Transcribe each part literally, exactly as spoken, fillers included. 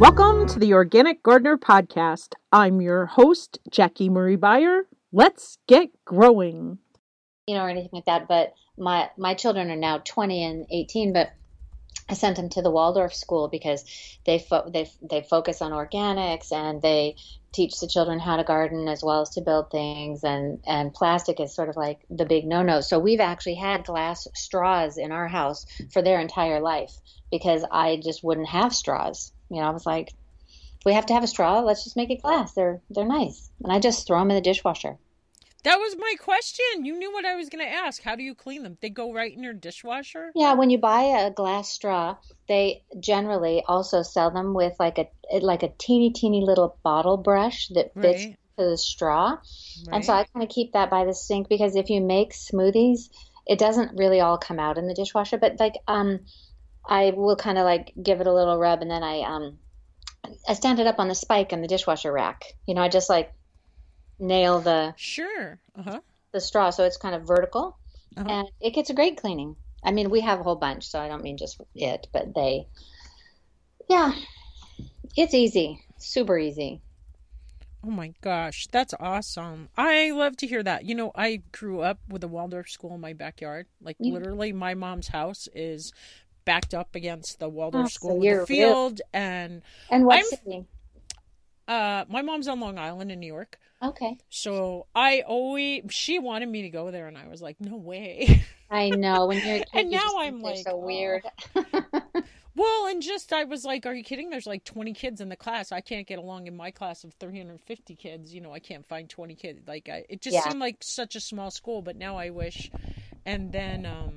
Welcome to the Organic Gardener Podcast. I'm your host, Jackie Marie Beyer. Let's get growing. You know, or anything like that, but my my children are now twenty and eighteen, but I sent them to the Waldorf school because they fo- they they focus on organics and they teach the children how to garden as well as to build things, and and plastic is sort of like the big no-no. So we've actually had glass straws in our house for their entire life because I just wouldn't have straws. You know, I was like, we have to have a straw, let's just make it glass. They're they're nice. And I just throw them in the dishwasher. That was my question. You knew what I was going to ask. How do you clean them? They go right in your dishwasher? Yeah, when you buy a glass straw, they generally also sell them with like a like a teeny, teeny little bottle brush that fits Right. to the straw. Right. And so I kind of keep that by the sink because if you make smoothies, it doesn't really all come out in the dishwasher. But like, um, I will kind of like give it a little rub, and then I um, I stand it up on the spike in the dishwasher rack. You know, I just like nail the Sure. Uh-huh. the straw so it's kind of vertical, Uh-huh. and it gets a great cleaning. I mean, we have a whole bunch, so I don't mean just it, but they, yeah, it's easy, super easy. Oh my gosh, that's awesome. I love to hear that. You know, I grew up with a Waldorf school in my backyard. Like You- literally my mom's house is backed up against the Oh, Waldorf so school with you're a field, and And what I'm- city? uh my mom's on Long Island in New York. Okay. So I always, she wanted me to go there, and I was like, no way. I know when you're a kid, And you now just I'm think they're like, so oh. weird. Well, and just, I was like, are you kidding? There's like twenty kids in the class. I can't get along in my class of three hundred fifty kids. You know, I can't find twenty kids. Like, I, it just Yeah. seemed like such a small school, but now I wish. And then, um,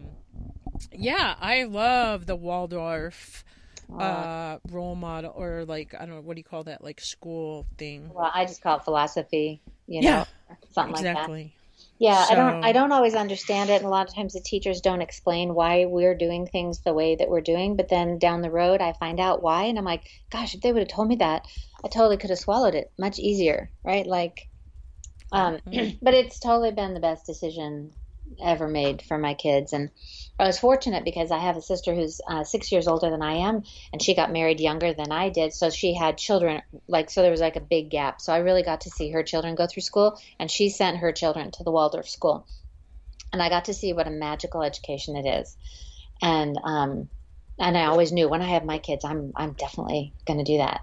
yeah, I love the Waldorf uh, role model, or like, I don't know, what do you call that? Like school thing. Well, I just call it philosophy, you Yeah, know, something like that. exactly. Yeah, I don't So- I don't always understand it, and a lot of times the teachers don't explain why we're doing things the way that we're doing, but then down the road I find out why, and I'm like, gosh, if they would have told me that, I totally could have swallowed it much easier, right? Like um Mhm. but it's totally been the best decision ever made for my kids. And I was fortunate because I have a sister who's uh, six years older than I am, and she got married younger than I did. So she had children, like, so there was like a big gap. So I really got to see her children go through school, and she sent her children to the Waldorf school. And I got to see what a magical education it is. And, um, and I always knew when I have my kids, I'm, I'm definitely going to do that.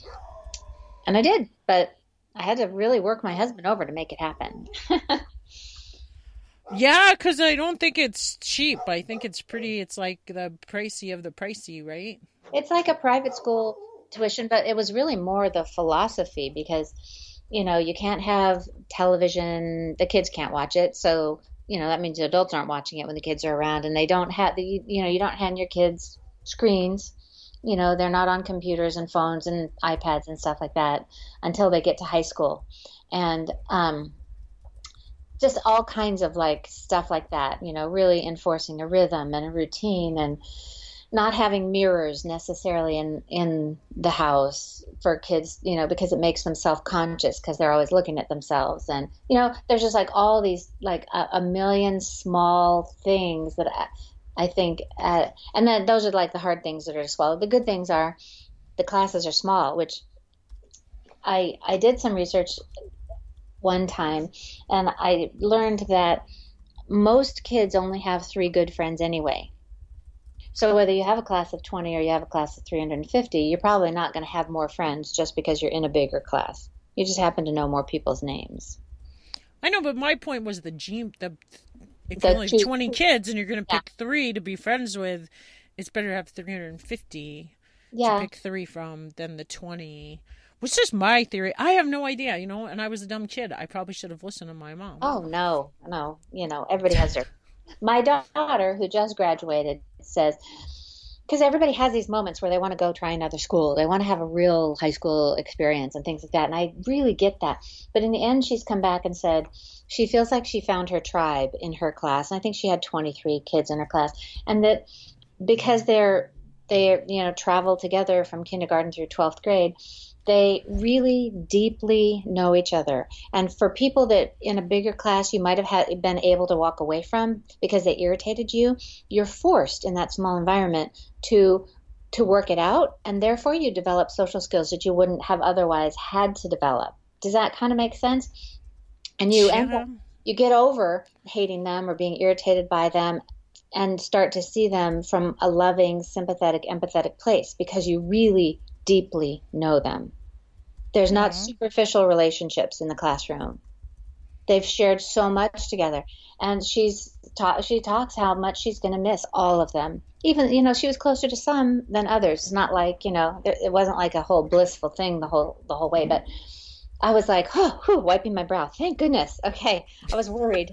And I did, but I had to really work my husband over to make it happen. Yeah, because I don't think it's cheap. I think it's pretty, it's like the pricey of the pricey, right? It's like a private school tuition, but it was really more the philosophy because, you know, you can't have television, the kids can't watch it. So, you know, that means the adults aren't watching it when the kids are around, and they don't have the, you know, you don't hand your kids screens. You know, they're not on computers and phones and iPads and stuff like that until they get to high school. And, um, just all kinds of like stuff like that, you know, really enforcing a rhythm and a routine, and not having mirrors necessarily in, in the house for kids, you know, because it makes them self-conscious because they're always looking at themselves. And, you know, there's just like all these, like a, a million small things that I, I think, uh, and then those are like the hard things that are to swallow. The good things are the classes are small, which I, I did some research one time, and I learned that most kids only have three good friends anyway. So whether you have a class of twenty or you have a class of three hundred fifty, you're probably not going to have more friends just because you're in a bigger class. You just happen to know more people's names. I know, but my point was the G, the if The you only have G- twenty kids and you're going to Yeah. pick three to be friends with, it's better to have three hundred fifty Yeah. to pick three from than the twenty. Which is my theory. I have no idea, you know, and I was a dumb kid. I probably should have listened to my mom. Oh, no, no. You know, everybody has their. My daughter, who just graduated, says, because everybody has these moments where they want to go try another school. They want to have a real high school experience and things like that. And I really get that. But in the end, she's come back and said she feels like she found her tribe in her class. And I think she had twenty-three kids in her class. And that because they're, they, you know, travel together from kindergarten through twelfth grade, they really deeply know each other. And for people that in a bigger class you might have had, been able to walk away from because they irritated you, you're forced in that small environment to to work it out, and therefore you develop social skills that you wouldn't have otherwise had to develop. Does that kind of make sense? And you end Yeah. up, you get over hating them or being irritated by them and start to see them from a loving, sympathetic, empathetic place because you really deeply know them. There's not Aw. superficial relationships in the classroom. They've shared so much together, and she's ta- she talks how much she's going to miss all of them. Even, you know, she was closer to some than others. It's not like, you know, it it wasn't like a whole blissful thing the whole the whole way. But I was like, oh, whew, wiping my brow. Thank goodness. Okay, I was worried.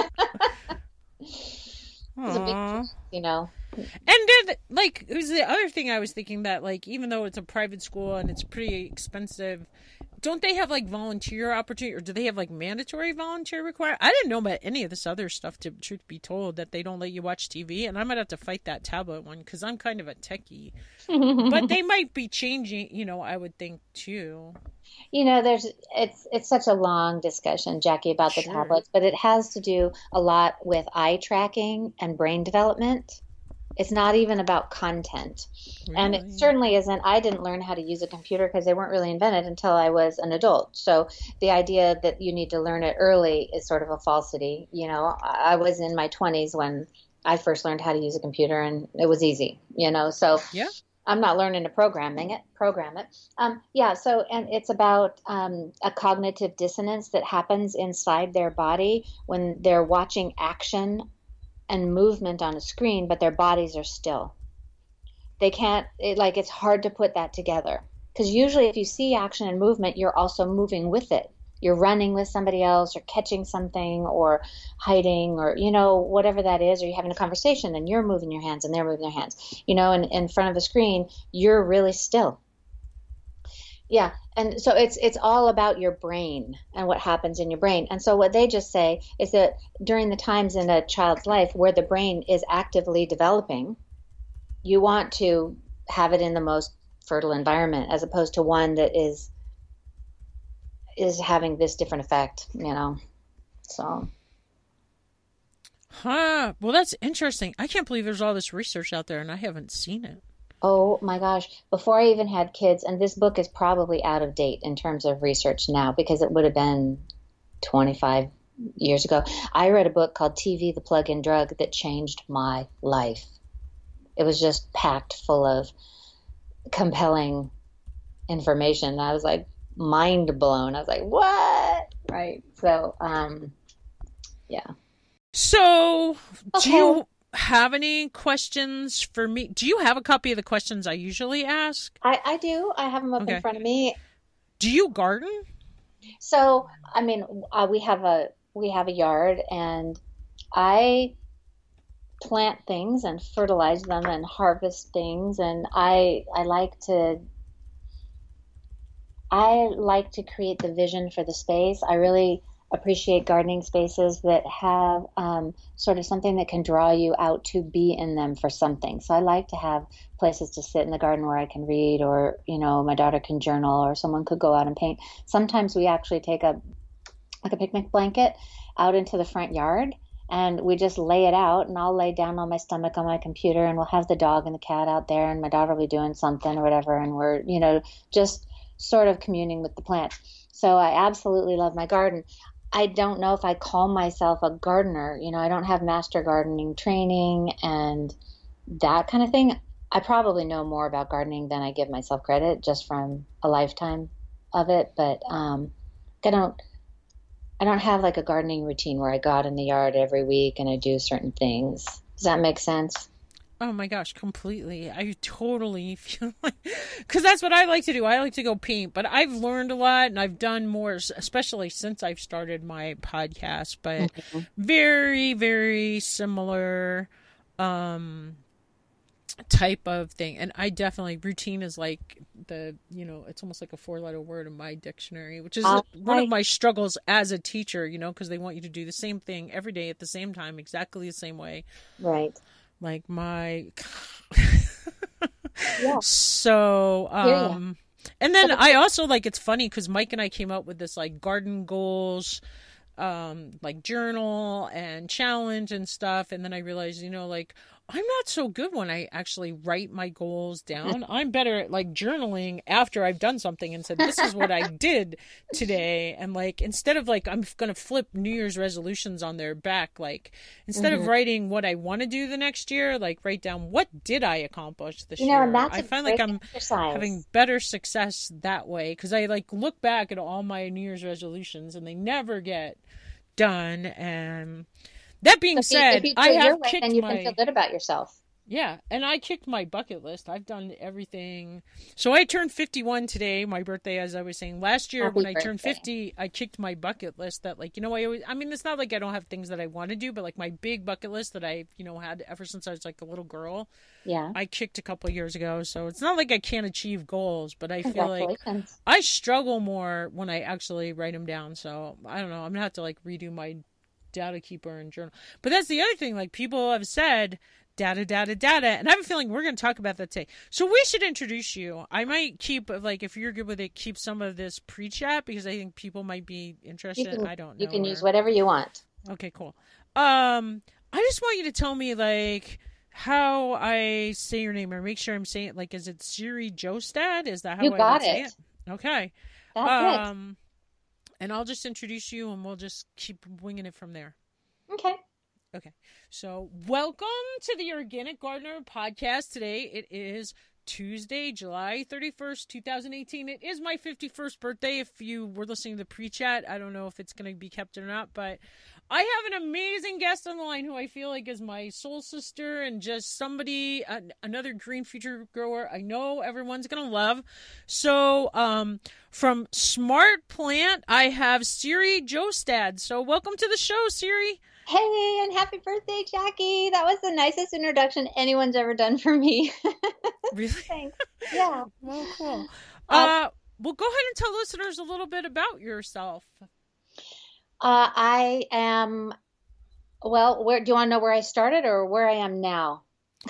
It was a big, Aw. you know. And then, like, it was the other thing I was thinking that, like, even though it's a private school and it's pretty expensive, don't they have, like, volunteer opportunity, or do they have, like, mandatory volunteer requirement? I didn't know about any of this other stuff, to truth be told, that they don't let you watch T V, and I might have to fight that tablet one, because I'm kind of a techie. But they might be changing, you know, I would think, too. You know, there's it's it's such a long discussion, Jackie, about the Sure. tablets, but it has to do a lot with eye tracking and brain development. It's not even about content. And it Really? certainly isn't. I didn't learn how to use a computer because they weren't really invented until I was an adult. So the idea that you need to learn it early is sort of a falsity. You know, I I was in my twenties when I first learned how to use a computer, and it was easy, you know. So Yeah. I'm not learning to programming it, program it. Um, yeah, so, and it's about um, a cognitive dissonance that happens inside their body when they're watching action and movement on a screen, but their bodies are still. They can't, it, like, it's hard to put that together. Because usually if you see action and movement, you're also moving with it. You're running with somebody else or catching something or hiding or, you know, whatever that is, or you're having a conversation and you're moving your hands and they're moving their hands, you know, and in front of a screen, you're really still. Yeah. And so it's it's all about your brain and what happens in your brain. And so what they just say is that during the times in a child's life where the brain is actively developing, you want to have it in the most fertile environment as opposed to one that is is having this different effect, you know. So, Huh. Well, that's interesting. I can't believe there's all this research out there and I haven't seen it. oh my gosh, before I even had kids, and this book is probably out of date in terms of research now because it would have been twenty-five years ago. I read a book called T V, the Plug-in Drug that changed my life. It was just packed full of compelling information. I was like mind blown. I was like, what? Right. So, um, yeah. So, do Okay. you have any questions for me? Do you have a copy of the questions I usually ask? I, I do. I have them up in Okay. front of me. Do you garden? So, I mean, uh, we have a we have a yard, and I plant things and fertilize them and harvest things, and I I like to I like to create the vision for the space. I really appreciate gardening spaces that have um, sort of something that can draw you out to be in them for something. So I like to have places to sit in the garden where I can read, or, you know, my daughter can journal, or someone could go out and paint. Sometimes we actually take a like a picnic blanket out into the front yard and we just lay it out, and I'll lay down on my stomach on my computer, and we'll have the dog and the cat out there, and my daughter will be doing something or whatever, and we're, you know, just sort of communing with the plants. So I absolutely love my garden. I don't know if I call myself a gardener. You know, I don't have master gardening training and that kind of thing. I probably know more about gardening than I give myself credit just from a lifetime of it. But um, I don't, I don't have like a gardening routine where I go out in the yard every week and I do certain things. Does that make sense? Oh my gosh, completely. I totally feel like, because that's what I like to do. I like to go paint, but I've learned a lot and I've done more, especially since I've started my podcast, but Mhm. very, very similar um, type of thing. And I definitely, routine is like the, you know, it's almost like a four letter word in my dictionary, which is Uh, one I, of my struggles as a teacher, you know, because they want you to do the same thing every day at the same time, exactly the same way. right. Like my Yeah. so Hear ya. um and then I also, like, it's funny because Mike and I came up with this like garden goals um like journal and challenge and stuff, and then I realized, you know, like, I'm not so good when I actually write my goals down. I'm better at like journaling after I've done something and said, this is what I did today. And like, instead of like, I'm going to flip New Year's resolutions on their back, like instead Mm-hmm. of writing what I want to do the next year, like write down what did I accomplish this You know, and year. that's I a find like great I'm exercise. having better success that way because I like look back at all my New Year's resolutions and they never get done. And that being So if you, if said, you do I it your have way, then kicked you can feel my good about yourself. yeah, and I kicked my bucket list. I've done everything. So I turned fifty-one today, my birthday, as I was saying. Last year, Happy when I turned birthday. fifty, I kicked my bucket list that, like, you know, I always, I mean, it's not like I don't have things that I want to do, but like my big bucket list that I, you know, had ever since I was like a little girl, Yeah. I kicked a couple of years ago. So it's not like I can't achieve goals, but I feel like Congratulations. I struggle more when I actually write them down. So I don't know. I'm going to have to like redo my data keeper and journal. But that's the other thing. Like people have said, data, data, data. And I have a feeling we're going to talk about that today. So we should introduce you. I might keep, like, if you're good with it, keep some of this pre-chat because I think people might be You interested. can I don't know. you can or... use whatever you want. Okay, cool. Um, I just want you to tell me, like, how I say your name or make sure I'm saying it. Like, is it Siri Jostad? Is that how You I got would say it. it? Okay. That's Um, and I'll just introduce you and we'll just keep winging it from there. it. Okay. Okay, so welcome to the Organic Gardener podcast. Today it is Tuesday, July thirty-first, twenty eighteen. It is my fifty-first birthday. If you were listening to the pre-chat, I don't know if it's going to be kept or not, but I have an amazing guest on the line who I feel like is my soul sister and just somebody, uh, another green future grower I know everyone's going to love. So um, from Smart Plant, I have Siri Jostad. So welcome to the show, Siri. Hey, and happy birthday, Jackie. That was the nicest introduction anyone's ever done for me. Really? Thanks. Yeah. Well, cool. Uh, Uh, well, go ahead and tell listeners a little bit about yourself. uh, I am, well, where do you want to know where I started or where I am now?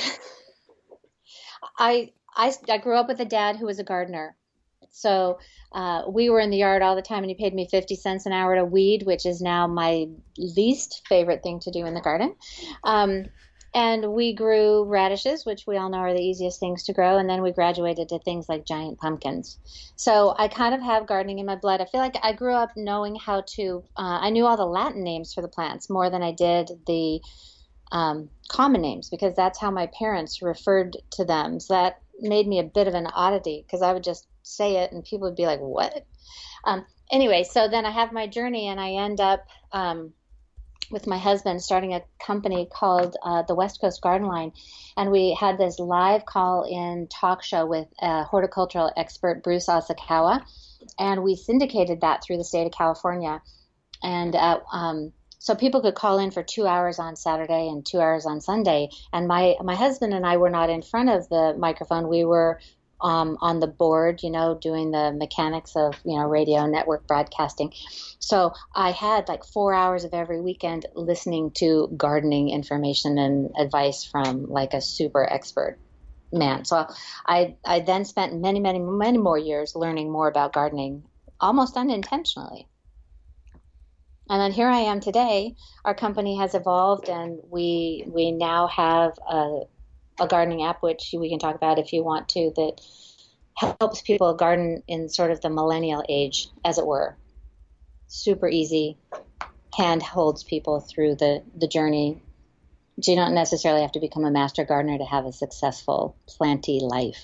I, I, I grew up with a dad who was a gardener. So uh, we were in the yard all the time, and he paid me fifty cents an hour to weed, which is now my least favorite thing to do in the garden. Um, and we grew radishes, which we all know are the easiest things to grow. And then we graduated to things like giant pumpkins. So I kind of have gardening in my blood. I feel like I grew up knowing how to, uh, I knew all the Latin names for the plants more than I did the um, common names, because that's how my parents referred to them. So that made me a bit of an oddity because I would just say it and people would be like, what? Um, anyway, so then I have my journey and I end up um, with my husband starting a company called uh, the West Coast Garden Line. And we had this live call in talk show with uh, horticultural expert Bruce Asakawa. And we syndicated that through the state of California. And uh, um, so people could call in for two hours on Saturday and two hours on Sunday. And my, my husband and I were not in front of the microphone. We were um, on the board, you know, doing the mechanics of, you know, radio network broadcasting. So I had like four hours of every weekend listening to gardening information and advice from like a super expert man. So I, I then spent many, many, many more years learning more about gardening, almost unintentionally. And then here I am today. Our company has evolved, and we we now have a, a gardening app, which we can talk about if you want to, that helps people garden in sort of the millennial age, as it were. Super easy, hand holds people through the, the journey. So you don't necessarily have to become a master gardener to have a successful planty life.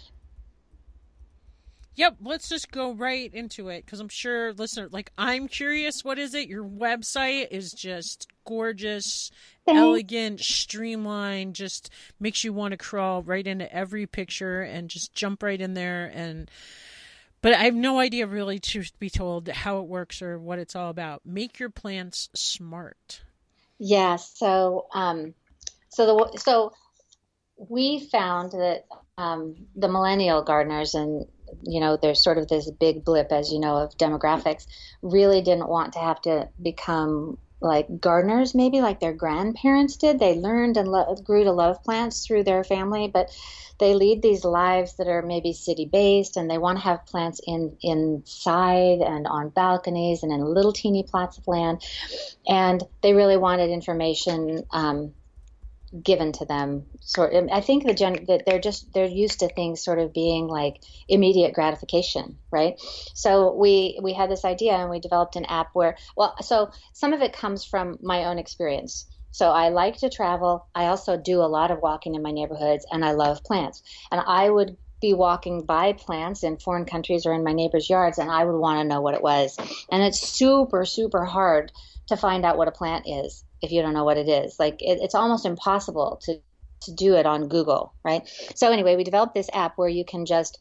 Yep, let's just go right into it because I'm sure, listener, like I'm curious, what is it? Your website is just gorgeous, Thanks. elegant, streamlined, just makes you want to crawl right into every picture and just jump right in there. And but I have no idea really, truth be told, how it works or what it's all about. Make your plants smart. Yeah, so um, so the so we found that um, the millennial gardeners, and you know, there's sort of this big blip, as you know, of demographics, really didn't want to have to become like gardeners, maybe like their grandparents did. They learned and lo- grew to love plants through their family, but they lead these lives that are maybe city-based, and they want to have plants in inside and on balconies and in little teeny plots of land. And they really wanted information um, given to them. Sort of, I think the gen that they're just they're used to things sort of being like immediate gratification, right? So we we had this idea and we developed an app where, well, so some of it comes from my own experience. So I like to travel. I also do a lot of walking in my neighborhoods, and I love plants. And I would be walking by plants in foreign countries or in my neighbors' yards, and I would want to know what it was. And it's super, super hard to find out what a plant is if you don't know what it is. Like it, it's almost impossible to to do it on Google, right? So anyway, we developed this app where you can just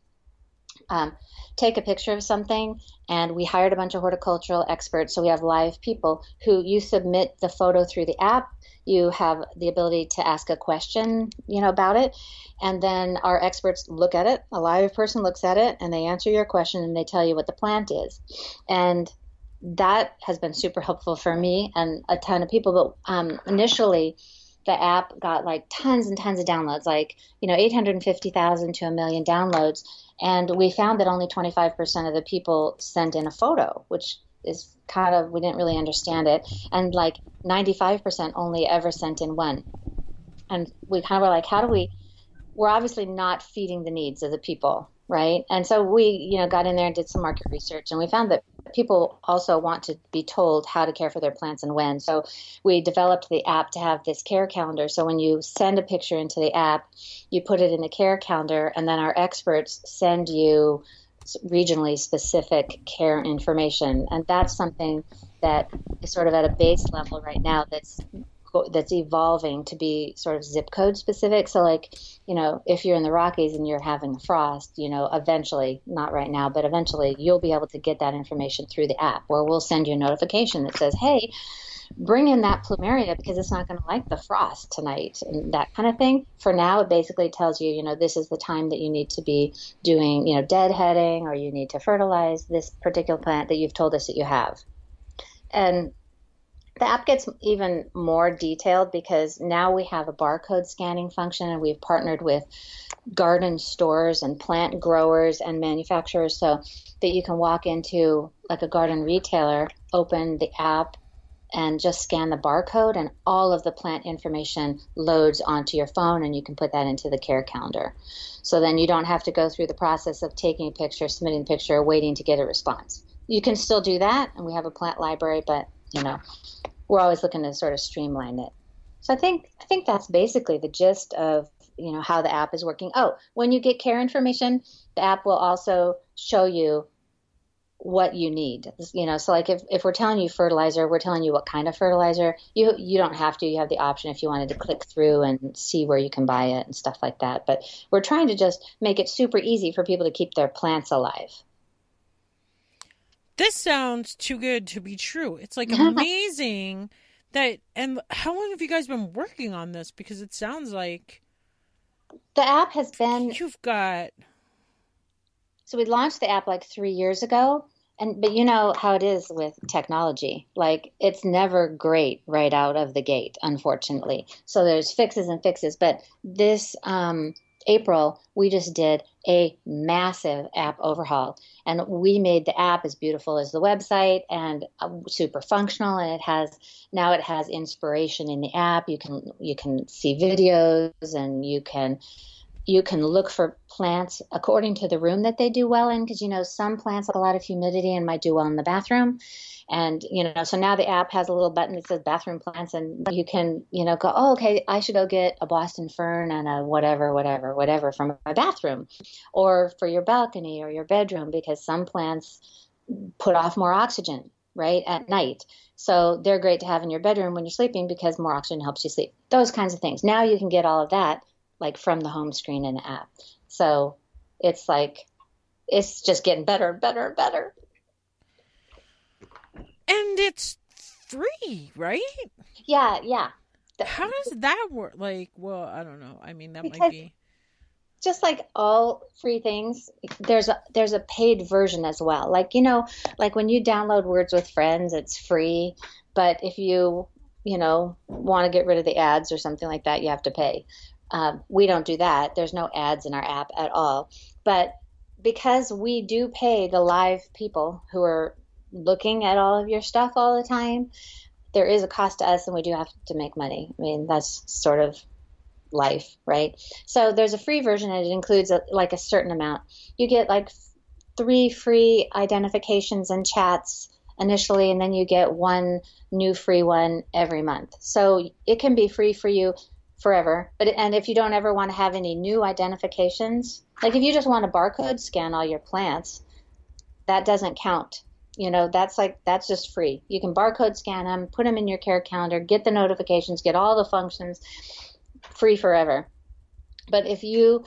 um, take a picture of something, and we hired a bunch of horticultural experts. So we have live people who you submit the photo through the app. You have the ability to ask a question, you know, about it. And then our experts look at it. A live person looks at it and they answer your question and they tell you what the plant is. And that has been super helpful for me and a ton of people. But um, initially, the app got like tons and tons of downloads, like, you know, eight hundred fifty thousand to a million downloads. And we found that only twenty-five percent of the people sent in a photo, which is kind of, we didn't really understand it. And like ninety-five percent only ever sent in one. And we kind of were like, how do we, we're obviously not feeding the needs of the people, right? And so we, you know, got in there and did some market research, and we found that people also want to be told how to care for their plants and when. So we developed the app to have this care calendar. So when you send a picture into the app, you put it in the care calendar, and then our experts send you regionally specific care information. And that's something that is sort of at a base level right now that's that's evolving to be sort of zip code specific. So like, you know, if you're in the Rockies and you're having a frost, you know, eventually, not right now, but eventually you'll be able to get that information through the app, where we'll send you a notification that says, hey, bring in that plumeria because it's not going to like the frost tonight, and that kind of thing. For now, it basically tells you, you know, this is the time that you need to be doing, you know, deadheading, or you need to fertilize this particular plant that you've told us that you have. And the app gets even more detailed because now we have a barcode scanning function, and we've partnered with garden stores and plant growers and manufacturers so that you can walk into like a garden retailer, open the app, and just scan the barcode, and all of the plant information loads onto your phone, and you can put that into the care calendar. So then you don't have to go through the process of taking a picture, submitting a picture, waiting to get a response. You can still do that, and we have a plant library, but, you know, we're always looking to sort of streamline it. So I think I think that's basically the gist of, you know, how the app is working. Oh, when you get care information, the app will also show you what you need. You know, so like if, if we're telling you fertilizer, we're telling you what kind of fertilizer. You you don't have to. You have the option if you wanted to click through and see where you can buy it and stuff like that. But we're trying to just make it super easy for people to keep their plants alive. This sounds too good to be true. It's like amazing that, and how long have you guys been working on this? Because it sounds like the app has been, you've got, so we launched the app like three years ago. And, but you know how it is with technology, like it's never great right out of the gate, unfortunately. So there's fixes and fixes, but this, um, April, we just did a massive app overhaul, and we made the app as beautiful as the website and uh, super functional. And it has, now it has inspiration in the app. You can, you can see videos, and you can, you can look for plants according to the room that they do well in. Cause you know, some plants have a lot of humidity and might do well in the bathroom. And, you know, so now the app has a little button that says bathroom plants, and you can, you know, go, oh, okay, I should go get a Boston fern and a whatever, whatever, whatever from my bathroom, or for your balcony or your bedroom, because some plants put off more oxygen, right, at night. So they're great to have in your bedroom when you're sleeping because more oxygen helps you sleep. Those kinds of things. Now you can get all of that like from the home screen in the app. So it's like, it's just getting better and better and better. And it's free, right? Yeah, yeah. How does that work? Like, well, I don't know. I mean, that because might be just like all free things. There's a there's a paid version as well. Like, you know, like when you download Words with Friends, it's free. But if you, you know, want to get rid of the ads or something like that, you have to pay. Um, we don't do that. There's no ads in our app at all. But because we do pay the live people who are looking at all of your stuff all the time, there is a cost to us, and we do have to make money. I mean, that's sort of life, right? So there's a free version and it includes a, like a certain amount. You get like three free identifications and chats initially, and then you get one new free one every month. So it can be free for you forever. But and if you don't ever want to have any new identifications, like if you just want to barcode scan all your plants, that doesn't count. You know, that's like that's just free. You can barcode scan them, put them in your care calendar, get the notifications, get all the functions, free forever. But if you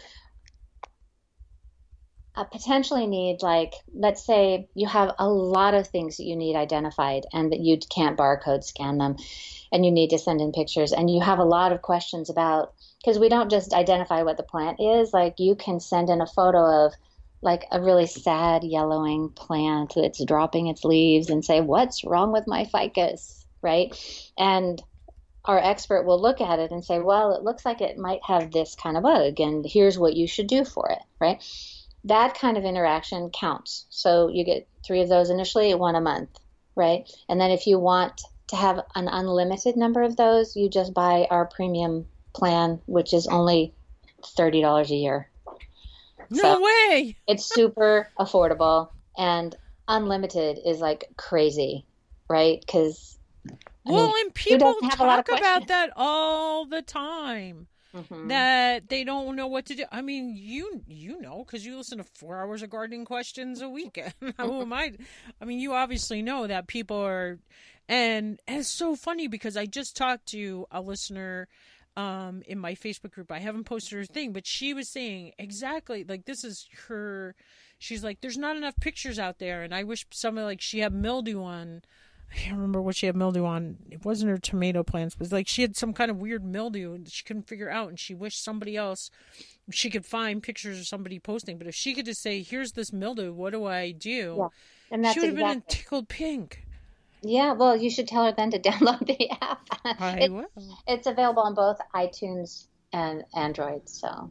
uh, potentially need, like, let's say you have a lot of things that you need identified and that you can't barcode scan them, and you need to send in pictures, and you have a lot of questions about, because we don't just identify what the plant is, like you can send in a photo of like a really sad yellowing plant that's dropping its leaves and say, what's wrong with my ficus, right? And our expert will look at it and say, well, it looks like it might have this kind of bug, and here's what you should do for it, right? That kind of interaction counts. So you get three of those initially, one a month, right? And then if you want to have an unlimited number of those, you just buy our premium plan, which is only thirty dollars a year. No so way! It's super affordable, and unlimited is like crazy, right? Because well, mean, and people talk about that all the time. Mm-hmm. That they don't know what to do. I mean, you you know, because you listen to four hours of gardening questions a week. Who am I? I mean, you obviously know that people are, and, and it's so funny because I just talked to a listener um, in my Facebook group. I haven't posted her thing, but she was saying exactly like this is her. She's like, there's not enough pictures out there, and I wish somebody like she had mildew on. I can't remember what she had mildew on. It wasn't her tomato plants. It was like she had some kind of weird mildew that she couldn't figure out, and she wished somebody else, she could find pictures of somebody posting. But if she could just say, here's this mildew, what do I do? Yeah. And that's she would have exactly. been tickled pink. Yeah, well, you should tell her then to download the app. I it, will. It's available on both iTunes and Android. So.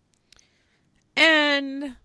And...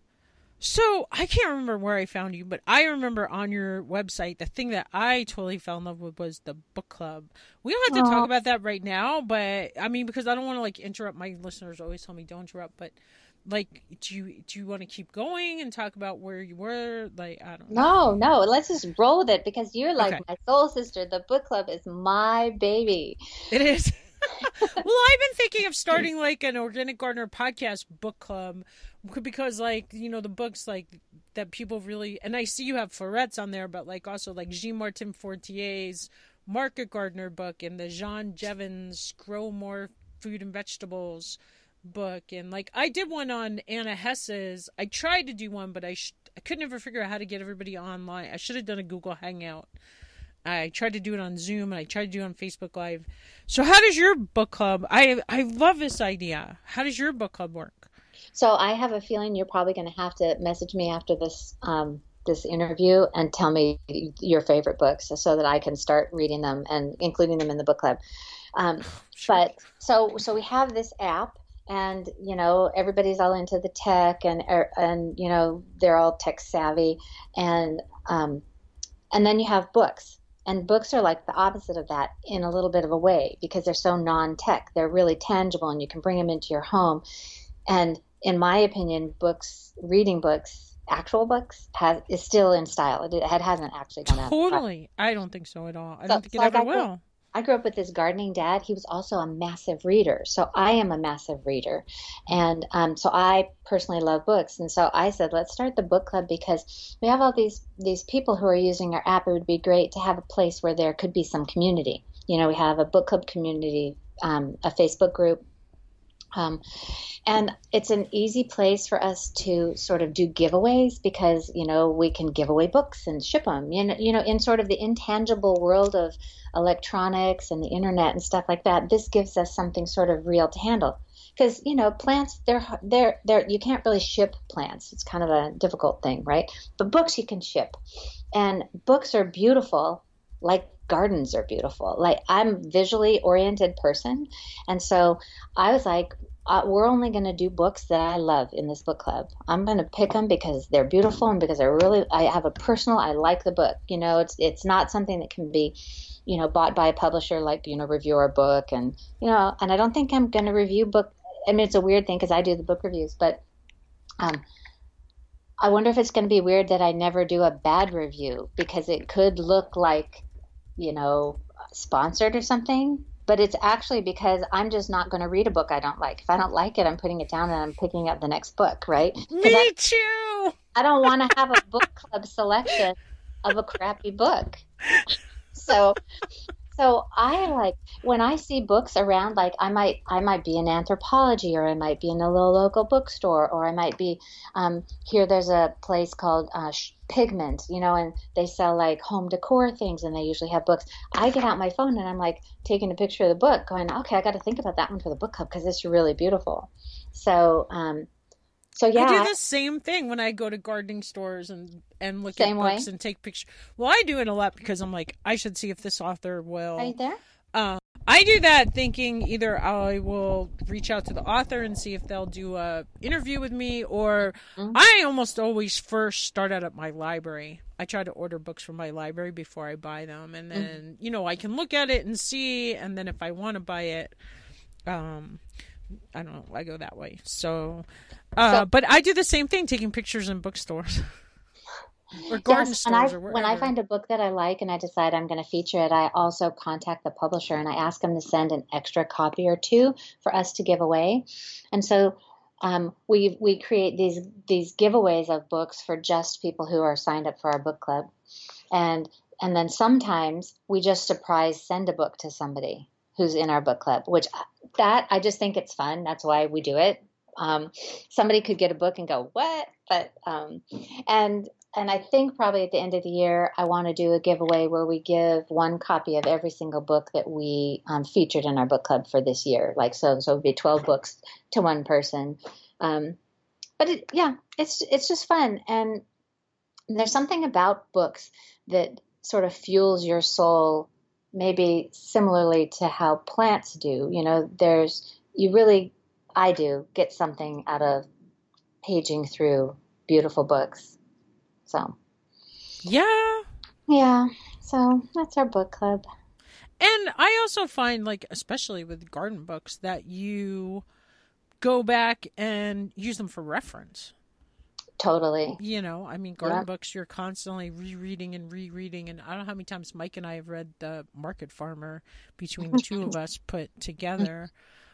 So, I can't remember where I found you, but I remember on your website, the thing that I totally fell in love with was the book club. We don't have to Aww. talk about that right now, but, I mean, because I don't want to, like, interrupt. My listeners always tell me don't interrupt, but, like, do you do you want to keep going and talk about where you were? Like, I don't know. No, no, let's just roll with it, because you're, like, okay. my soul sister. The book club is my baby. It is. Well, I've been thinking of starting like an Organic Gardener podcast book club because, like, you know, the books like that people really, and I see you have florets on there, but like also like Jean Martin Fortier's Market Gardener book and the Jean Jevons Grow More Food and Vegetables book, and like I did one on Anna Hess's. I tried to do one, but I sh- I could never figure out how to get everybody online. I should have done a Google Hangout. I tried to do it on Zoom, and I tried to do it on Facebook Live. So how does your book club, I I love this idea. How does your book club work? So I have a feeling you're probably going to have to message me after this um, this interview and tell me your favorite books so that I can start reading them and including them in the book club. Um, sure. But so so we have this app, and, you know, everybody's all into the tech, and, and you know, they're all tech savvy. And um, and then you have books. And books are like the opposite of that in a little bit of a way, because they're so non-tech. They're really tangible, and you can bring them into your home. And in my opinion, books, reading books, actual books, has is still in style. It, it hasn't actually gone out. Totally. I don't think so at all. I so, don't think so it ever will. I grew up with this gardening dad. He was also a massive reader. So I am a massive reader. And um, so I personally love books. And so I said, let's start the book club, because we have all these, these people who are using our app. It would be great to have a place where there could be some community. You know, we have a book club community, um, a Facebook group. Um, and it's an easy place for us to sort of do giveaways, because, you know, we can give away books and ship them, you know, you know, in sort of the intangible world of electronics and the internet and stuff like that. This gives us something sort of real to handle, because, you know, plants, they're, they're, they're, you can't really ship plants. It's kind of a difficult thing, right? But books you can ship, and books are beautiful, like gardens are beautiful. Like, I'm a visually oriented person. And so I was like, uh, we're only going to do books that I love in this book club. I'm going to pick them because they're beautiful, and because I really, I have a personal, I like the book. You know, it's, it's not something that can be, you know, bought by a publisher, like, you know, review our book. And, you know, and I don't think I'm going to review book I mean, it's a weird thing because I do the book reviews, but um, I wonder if it's going to be weird that I never do a bad review because it could look like, you know, sponsored or something. But it's actually because I'm just not going to read a book I don't like. If I don't like it, I'm putting it down and I'm picking up the next book, right? Me I, too. I don't want to have a book club selection of a crappy book. So, so I like when I see books around, like I might, I might be in Anthropologie, or I might be in a little local bookstore, or I might be um, here. There's a place called uh, Pigment, you know, and they sell like home decor things, and they usually have books. I get out my phone and I'm like taking a picture of the book, going, okay, I got to think about that one for the book club because it's really beautiful. So, um, so yeah, I do the same thing when I go to gardening stores and and look at books way. and take pictures. Well, I do it a lot because I'm like, I should see if this author will. Right there. Um, I do that thinking either I will reach out to the author and see if they'll do a interview with me, or mm-hmm. I almost always first start out at my library. I try to order books from my library before I buy them, and then mm-hmm. you know I can look at it and see, and then if I want to buy it, um, I don't know, I go that way. So, uh, so but I do the same thing, taking pictures in bookstores. Or garden yes, stores and I, or wherever. When I find a book that I like and I decide I'm going to feature it, I also contact the publisher and I ask them to send an extra copy or two for us to give away. And so um, we we create these these giveaways of books for just people who are signed up for our book club, and and then sometimes we just surprise send a book to somebody who's in our book club, which that I just think it's fun. That's why we do it. Um, somebody could get a book and go, what? But um, and And I think probably at the end of the year, I want to do a giveaway where we give one copy of every single book that we um, featured in our book club for this year. Like, so, so it would be twelve books to one person. Um, but it, yeah, it's, it's just fun. And there's something about books that sort of fuels your soul, maybe similarly to how plants do. You know, there's, you really, I do get something out of paging through beautiful books. So, yeah, yeah. So that's our book club. And I also find, like, especially with garden books, that you go back and use them for reference. Totally. You know, I mean, garden yeah. books you're constantly rereading and rereading, and I don't know how many times Mike and I have read The Market Farmer between the two of us put together.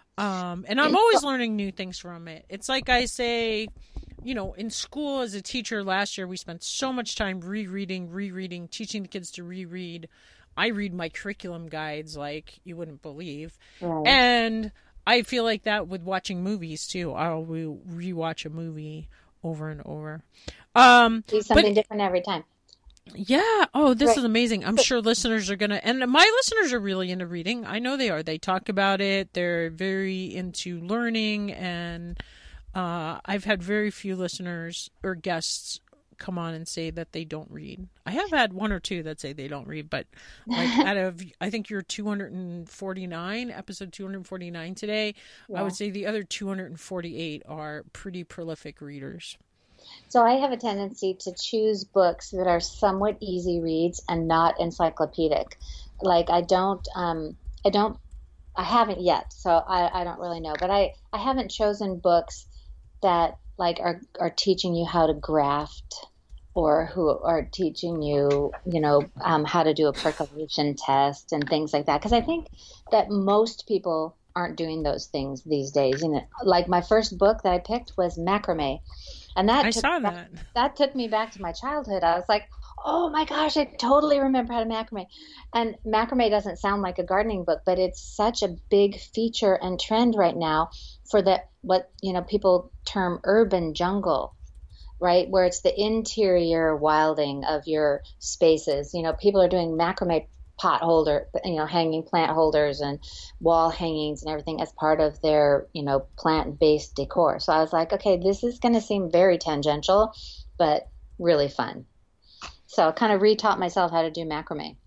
Um, and I'm always learning new things from it. It's like I say, you know, in school as a teacher last year, we spent so much time rereading, rereading, teaching the kids to reread. I read my curriculum guides like you wouldn't believe. Right. And I feel like that with watching movies too. I'll rewatch a movie over and over. Um, Do something but, different every time. Yeah. Oh, this right. is amazing. I'm sure listeners are going to, and my listeners are really into reading. I know they are. They talk about it. They're very into learning. And uh, I've had very few listeners or guests come on and say that they don't read. I have had one or two that say they don't read, but like out of, I think you're two hundred forty-nine, episode two hundred forty-nine today. Yeah. I would say the other two hundred forty-eight are pretty prolific readers. So I have a tendency to choose books that are somewhat easy reads and not encyclopedic. Like I don't, um, I don't, I haven't yet, so I, I don't really know. But I, I haven't chosen books that like are are teaching you how to graft, or who are teaching you, you know, um, how to do a percolation test and things like that. Because I think that most people aren't doing those things these days. You know, like my first book that I picked was macrame. And that I took saw back, that. That took me back to my childhood. I was like, oh my gosh, I totally remember how to macrame. And macrame doesn't sound like a gardening book, but it's such a big feature and trend right now for the what you know people term urban jungle, right? Where it's the interior wilding of your spaces. You know, people are doing macrame pot holder, you know, hanging plant holders and wall hangings and everything as part of their, you know, plant-based decor. So I was like, okay, this is going to seem very tangential, but really fun. So I kind of re-taught myself how to do macrame.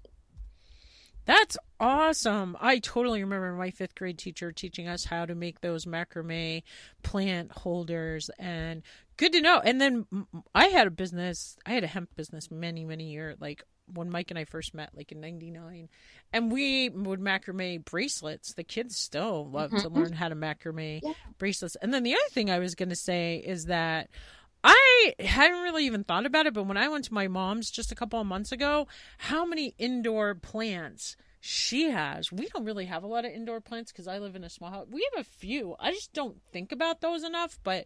That's awesome. I totally remember my fifth grade teacher teaching us how to make those macrame plant holders, and good to know. And then I had a business, I had a hemp business many, many years, like when Mike and I first met, like in ninety-nine. And we would macrame bracelets. The kids still love to Mm-hmm. learn how to macrame Yeah. bracelets. And then the other thing I was going to say is that I hadn't really even thought about it, but when I went to my mom's just a couple of months ago, how many indoor plants she has. We don't really have a lot of indoor plants because I live in a small house. We have a few. I just don't think about those enough, but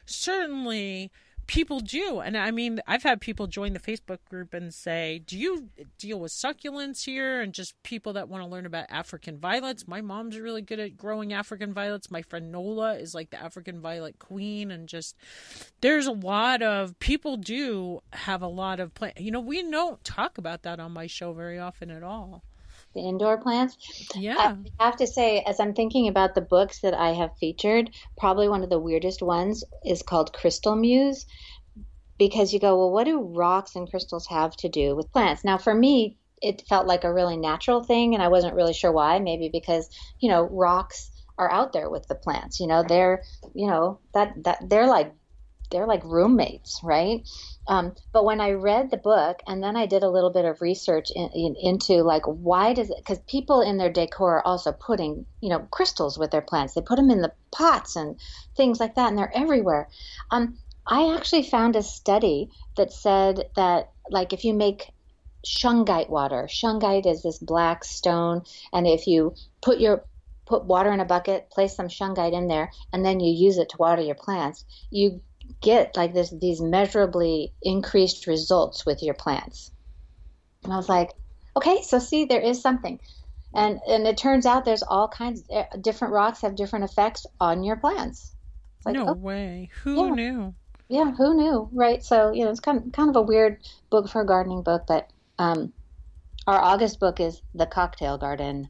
certainly people do. And I mean, I've had people join the Facebook group and say, do you deal with succulents here? And just people that want to learn about African violets. My mom's really good at growing African violets. My friend Nola is like the African violet queen. And just, there's a lot of, people do have a lot of plant. You know, we don't talk about that on my show very often at all. The indoor plants. Yeah. I have to say, as I'm thinking about the books that I have featured, probably one of the weirdest ones is called Crystal Muse, because you go, well, what do rocks and crystals have to do with plants? Now, for me, it felt like a really natural thing, and I wasn't really sure why. Maybe because, you know, rocks are out there with the plants. You know, they're, you know, that that they're like they're like roommates, right? Um, but when I read the book and then I did a little bit of research in, in, into like, why does it, because people in their decor are also putting, you know, crystals with their plants. They put them in the pots and things like that, and they're everywhere. Um, I actually found a study that said that, like, if you make shungite water, shungite is this black stone, and if you put your put water in a bucket, place some shungite in there, and then you use it to water your plants, you get like this these measurably increased results with your plants. And I was like, okay, so see, there is something. And and it turns out there's all kinds of different rocks have different effects on your plants. It's like, no oh, way. Who yeah. knew? Yeah, who knew, right? So, you know, it's kind of, kind of a weird book for a gardening book, but um, our August book is The Cocktail Garden,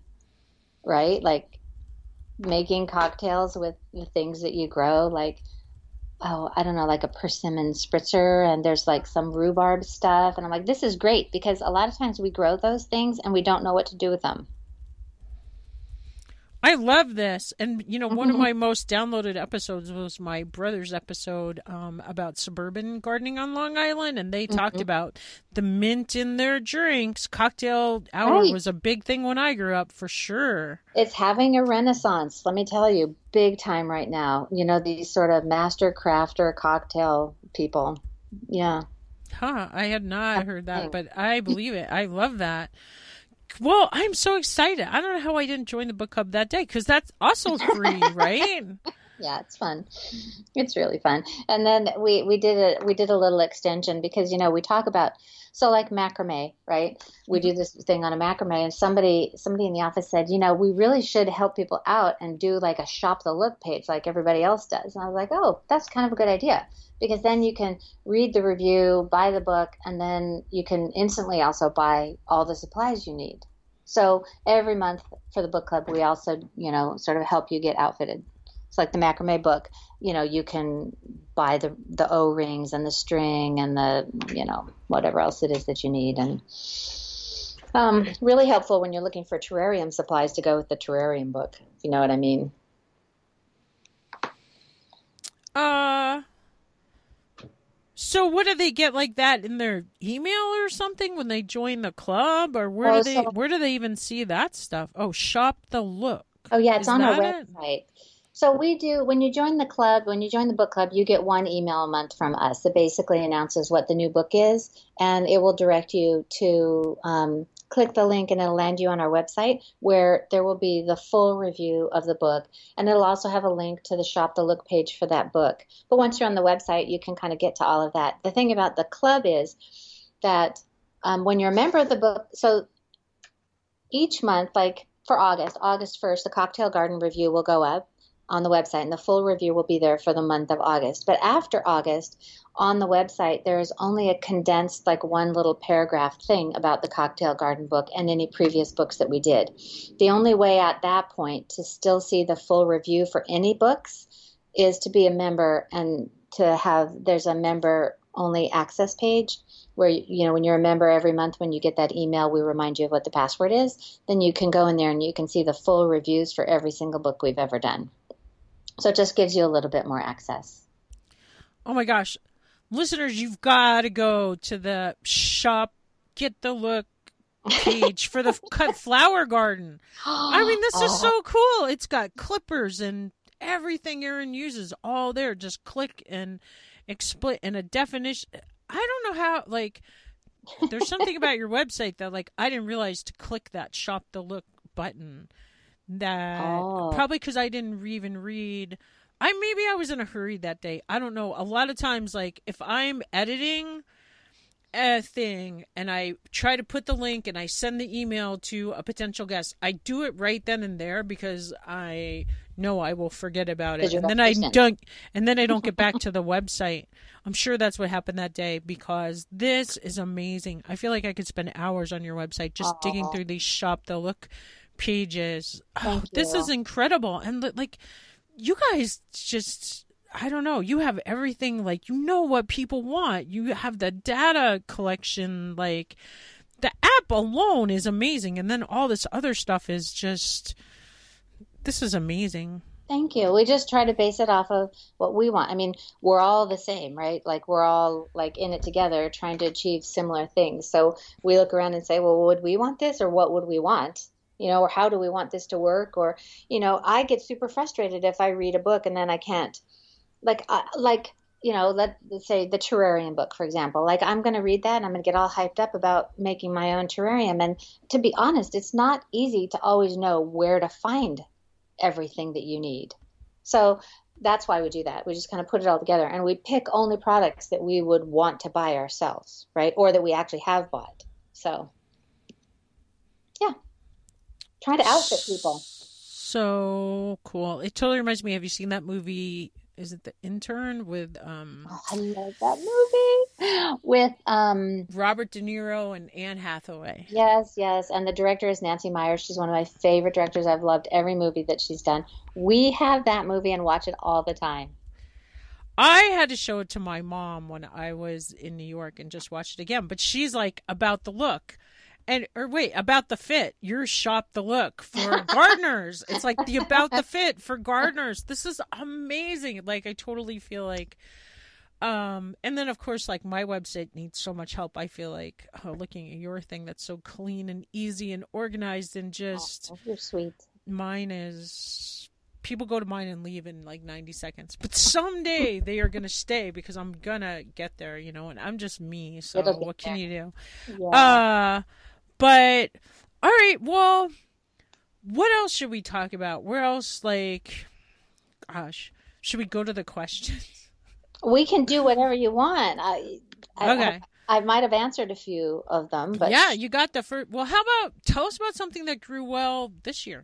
right? Like making cocktails with the things that you grow, like, oh, I don't know, like a persimmon spritzer, and there's like some rhubarb stuff. And I'm like, this is great, because a lot of times we grow those things and we don't know what to do with them. I love this. And, you know, one of my most downloaded episodes was my brother's episode um, about suburban gardening on Long Island. And they talked Mm-hmm. about the mint in their drinks. Cocktail hour Right. was a big thing when I grew up, for sure. It's having a renaissance, let me tell you, big time right now. You know, these sort of master crafter cocktail people. Yeah. Huh. I had not heard that, thing. but I believe it. I love that. Well, I'm so excited. I don't know how I didn't join the book club that day, because that's also free, right? Yeah, it's fun. It's really fun. And then we, we did a we did a little extension, because, you know, we talk about, so like macrame, right? We do this thing on a macrame, and somebody somebody in the office said, you know, we really should help people out and do like a shop the look page like everybody else does. And I was like, oh, that's kind of a good idea, because then you can read the review, buy the book, and then you can instantly also buy all the supplies you need. So every month for the book club, we also, you know, sort of help you get outfitted. It's like the macrame book, you know, you can buy the, the O-rings and the string and the, you know, whatever else it is that you need. And um, really helpful when you're looking for terrarium supplies to go with the terrarium book, if you know what I mean. Uh, so what do they get like that in their email or something when they join the club, or where Oh, do they so- where do they even see that stuff? Oh, Shop the Look. Oh, yeah, it's Is on our that it? website. So we do, when you join the club, when you join the book club, you get one email a month from us that basically announces what the new book is, and it will direct you to um, click the link, and it'll land you on our website, where there will be the full review of the book, and it'll also have a link to the Shop the Look page for that book. But once you're on the website, you can kind of get to all of that. The thing about the club is that um, when you're a member of the book, so each month, like for August, August first, the Cocktail Garden review will go up on the website, and the full review will be there for the month of August. But after August, on the website, there is only a condensed, like one little paragraph thing about the Cocktail Garden book and any previous books that we did. The only way at that point to still see the full review for any books is to be a member, and to have, there's a member only access page where, you know, when you're a member every month, when you get that email, we remind you of what the password is. Then you can go in there and you can see the full reviews for every single book we've ever done. So it just gives you a little bit more access. Oh my gosh. Listeners, you've got to go to the Shop Get the Look page for the cut flower garden. I mean, this is so cool. It's got clippers and everything Erin uses all there. Just click and explain and a definition. I don't know how, like, there's something about your website that, like, I didn't realize to click that Shop the Look button. That Oh. probably because I didn't even read. I maybe I was in a hurry that day. I don't know. A lot of times, like, if I'm editing a thing and I try to put the link and I send the email to a potential guest, I do it right then and there because I know I will forget about it, and then I don't, and then I don't get back to the website. I'm sure that's what happened that day because this is amazing. I feel like I could spend hours on your website just Aww. digging through these Shop the Look pages. Thank Oh, this you. is incredible, and like, you guys just. I don't know. You have everything, like, you know what people want. You have the data collection, like, the app alone is amazing. And then all this other stuff is just, this is amazing. Thank you. We just try to base it off of what we want. I mean, we're all the same, right? Like, we're all, like, in it together trying to achieve similar things. So we look around and say, well, would we want this, or what would we want? You know, or how do we want this to work? Or, you know, I get super frustrated if I read a book and then I can't. Like, uh, like you know, let, let's say the terrarium book, for example. Like, I'm going to read that and I'm going to get all hyped up about making my own terrarium. And to be honest, it's not easy to always know where to find everything that you need. So that's why we do that. We just kind of put it all together, and we pick only products that we would want to buy ourselves, right? Or that we actually have bought. So, yeah, trying to outfit people. So cool. It totally reminds me. Have you seen that movie? Is it The Intern with um Oh, I love that movie with um Robert De Niro and Anne Hathaway? yes, yes, and the director is Nancy Myers. She's one of my favorite directors. I've loved every movie that she's done. We have that movie and watch it all the time. I had to show it to my mom when I was in New York and just watched it again. But she's like, about the look. And or wait, about the fit. You're Shop the Look for gardeners. It's like the about the fit for gardeners. This is amazing. Like, I totally feel like um and then of course, like, my website needs so much help. I feel like oh, looking at your thing that's so clean and easy and organized, and just Oh, you're sweet. mine is people go to mine and leave in like ninety seconds. But someday they are going to stay because I'm going to get there, you know, and I'm just me. So It'll get what can there. you do? Yeah. Uh, but all right, well, what else should we talk about? Where else, like, gosh, should we go to the questions? We can do whatever you want. I, I, Okay. I, I might have answered a few of them, but Yeah, you got the first. Well, how about tell us about something that grew well this year?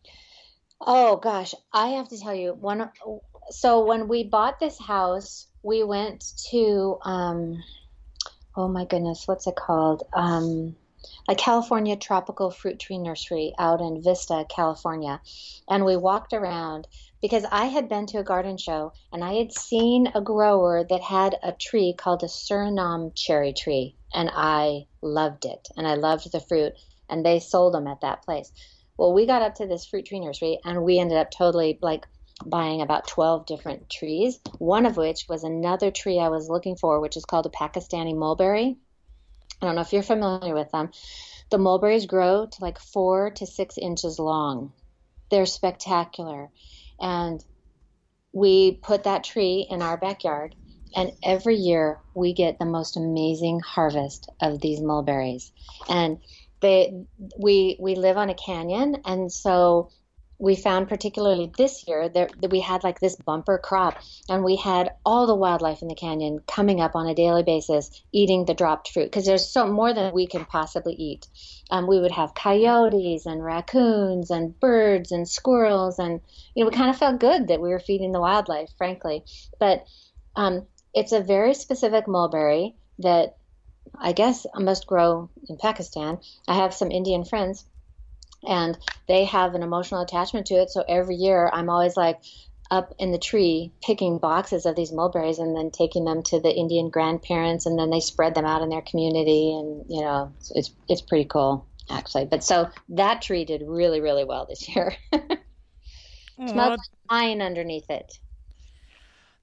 oh gosh, I have to tell you one. So when we bought this house, we went to um, oh my goodness, what's it called? Um, a California tropical fruit tree nursery out in Vista, California, and we walked around because I had been to a garden show and I had seen a grower that had a tree called a Suriname cherry tree, and I loved it and I loved the fruit, and they sold them at that place. Well, we got up to this fruit tree nursery and we ended up totally like buying about twelve different trees, one of which was another tree I was looking for, which is called a Pakistani mulberry. I don't know if you're familiar with them. The mulberries grow to like four to six inches long. They're spectacular. And we put that tree in our backyard, and every year we get the most amazing harvest of these mulberries. And they, we, we live on a canyon, and so we found particularly this year there, that we had like this bumper crop, and we had all the wildlife in the canyon coming up on a daily basis, eating the dropped fruit, because there's so more than we can possibly eat. Um, we would have coyotes and raccoons and birds and squirrels, and you know, we kind of felt good that we were feeding the wildlife, frankly. But um, it's a very specific mulberry that I guess must grow in Pakistan. I have some Indian friends, and they have an emotional attachment to it. So every year I'm always like up in the tree picking boxes of these mulberries and then taking them to the Indian grandparents, and then they spread them out in their community. And, you know, it's it's, it's pretty cool, actually. But so that tree did really, really well this year. Smells like pine underneath it.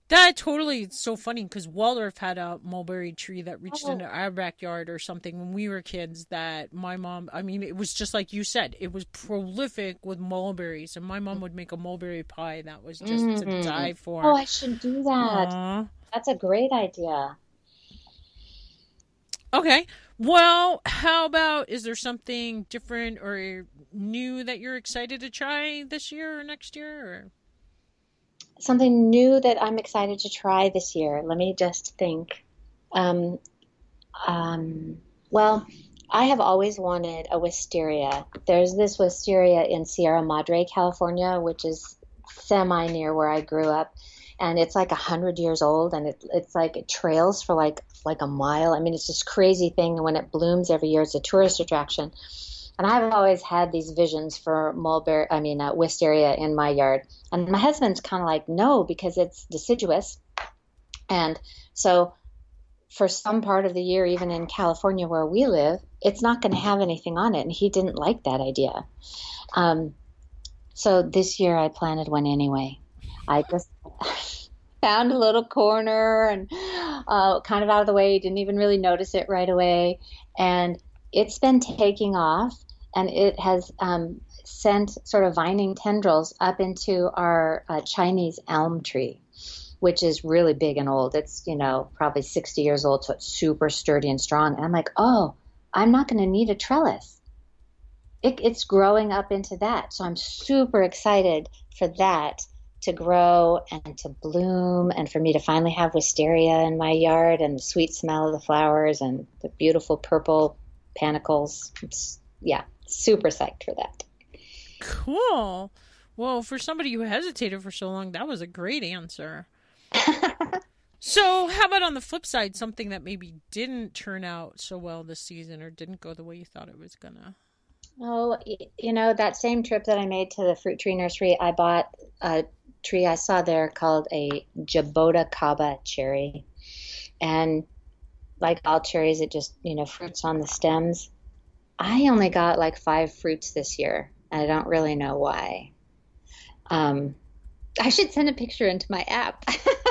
That totally, it's so funny because Waldorf had a mulberry tree that reached Oh, into our backyard or something when we were kids. That my mom, I mean, it was just like you said, it was prolific with mulberries, and my mom would make a mulberry pie that was just to mm. die Oh, for. I should do that. Aw. That's a great idea. Okay. Well, how about is there something different or new that you're excited to try this year or next year? Or... Something new that I'm excited to try this year. Let me just think. Um, um, well, I have always wanted a wisteria. There's this wisteria in Sierra Madre, California, which is semi near where I grew up, and it's like a hundred years old, and it, it's like it trails for like like a mile. I mean, it's this crazy thing. When it blooms every year, it's a tourist attraction. And I've always had these visions for mulberry, I mean, uh, wisteria in my yard. And my husband's kind of like, no, because it's deciduous. And so for some part of the year, even in California where we live, it's not going to have anything on it. And he didn't like that idea. Um, so this year I planted one anyway. I just found a little corner and uh, kind of out of the way. Didn't even really notice it right away. And it's been taking off, and it has um, sent sort of vining tendrils up into our uh, Chinese elm tree, which is really big and old. It's, you know, probably sixty years old, so it's super sturdy and strong. And I'm like, oh, I'm not going to need a trellis. It, it's growing up into that. So I'm super excited for that to grow and to bloom, and for me to finally have wisteria in my yard, and the sweet smell of the flowers and the beautiful purple panicles. It's, yeah, super psyched for that. Cool. Well, for somebody who hesitated for so long, that was a great answer. So, how about on the flip side, something that maybe didn't turn out so well this season or didn't go the way you thought it was gonna? Oh, you know, that same trip that I made to the fruit tree nursery, I bought a tree I saw there called a Jabota Caba cherry. And like all cherries, it just, you know, fruits on the stems. I only got like five fruits this year, and I don't really know why. Um, I should send a picture into my app.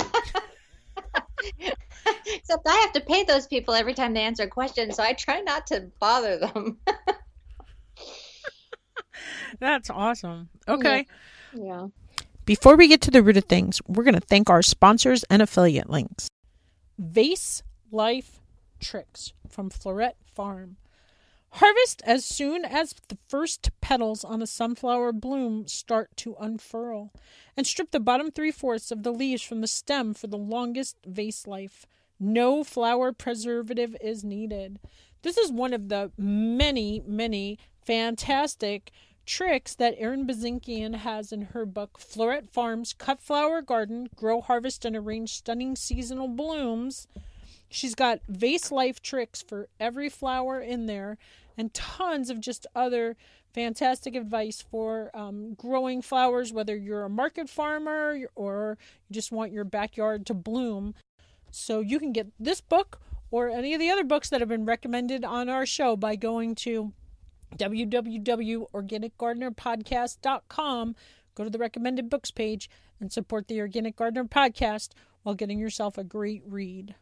Except I have to pay those people every time they answer a question, so I try not to bother them. That's awesome. Yeah. Okay. Yeah. Before we get to the root of things, we're going to thank our sponsors and affiliate links. Vase Life Tricks from Florette Farm. Harvest as soon as the first petals on a sunflower bloom start to unfurl, and strip the bottom three-fourths of the leaves from the stem for the longest vase life. No flower preservative is needed. This is one of the many, many fantastic tricks that Erin Bazinkian has in her book, Florette Farm's Cut Flower Garden, Grow, Harvest, and Arrange Stunning Seasonal Blooms. She's got vase life tricks for every flower in there, and tons of just other fantastic advice for um, growing flowers, whether you're a market farmer or you just want your backyard to bloom. So you can get this book or any of the other books that have been recommended on our show by going to w w w dot organic gardener podcast dot com. Go to the recommended books page and support the Organic Gardener podcast while getting yourself a great read.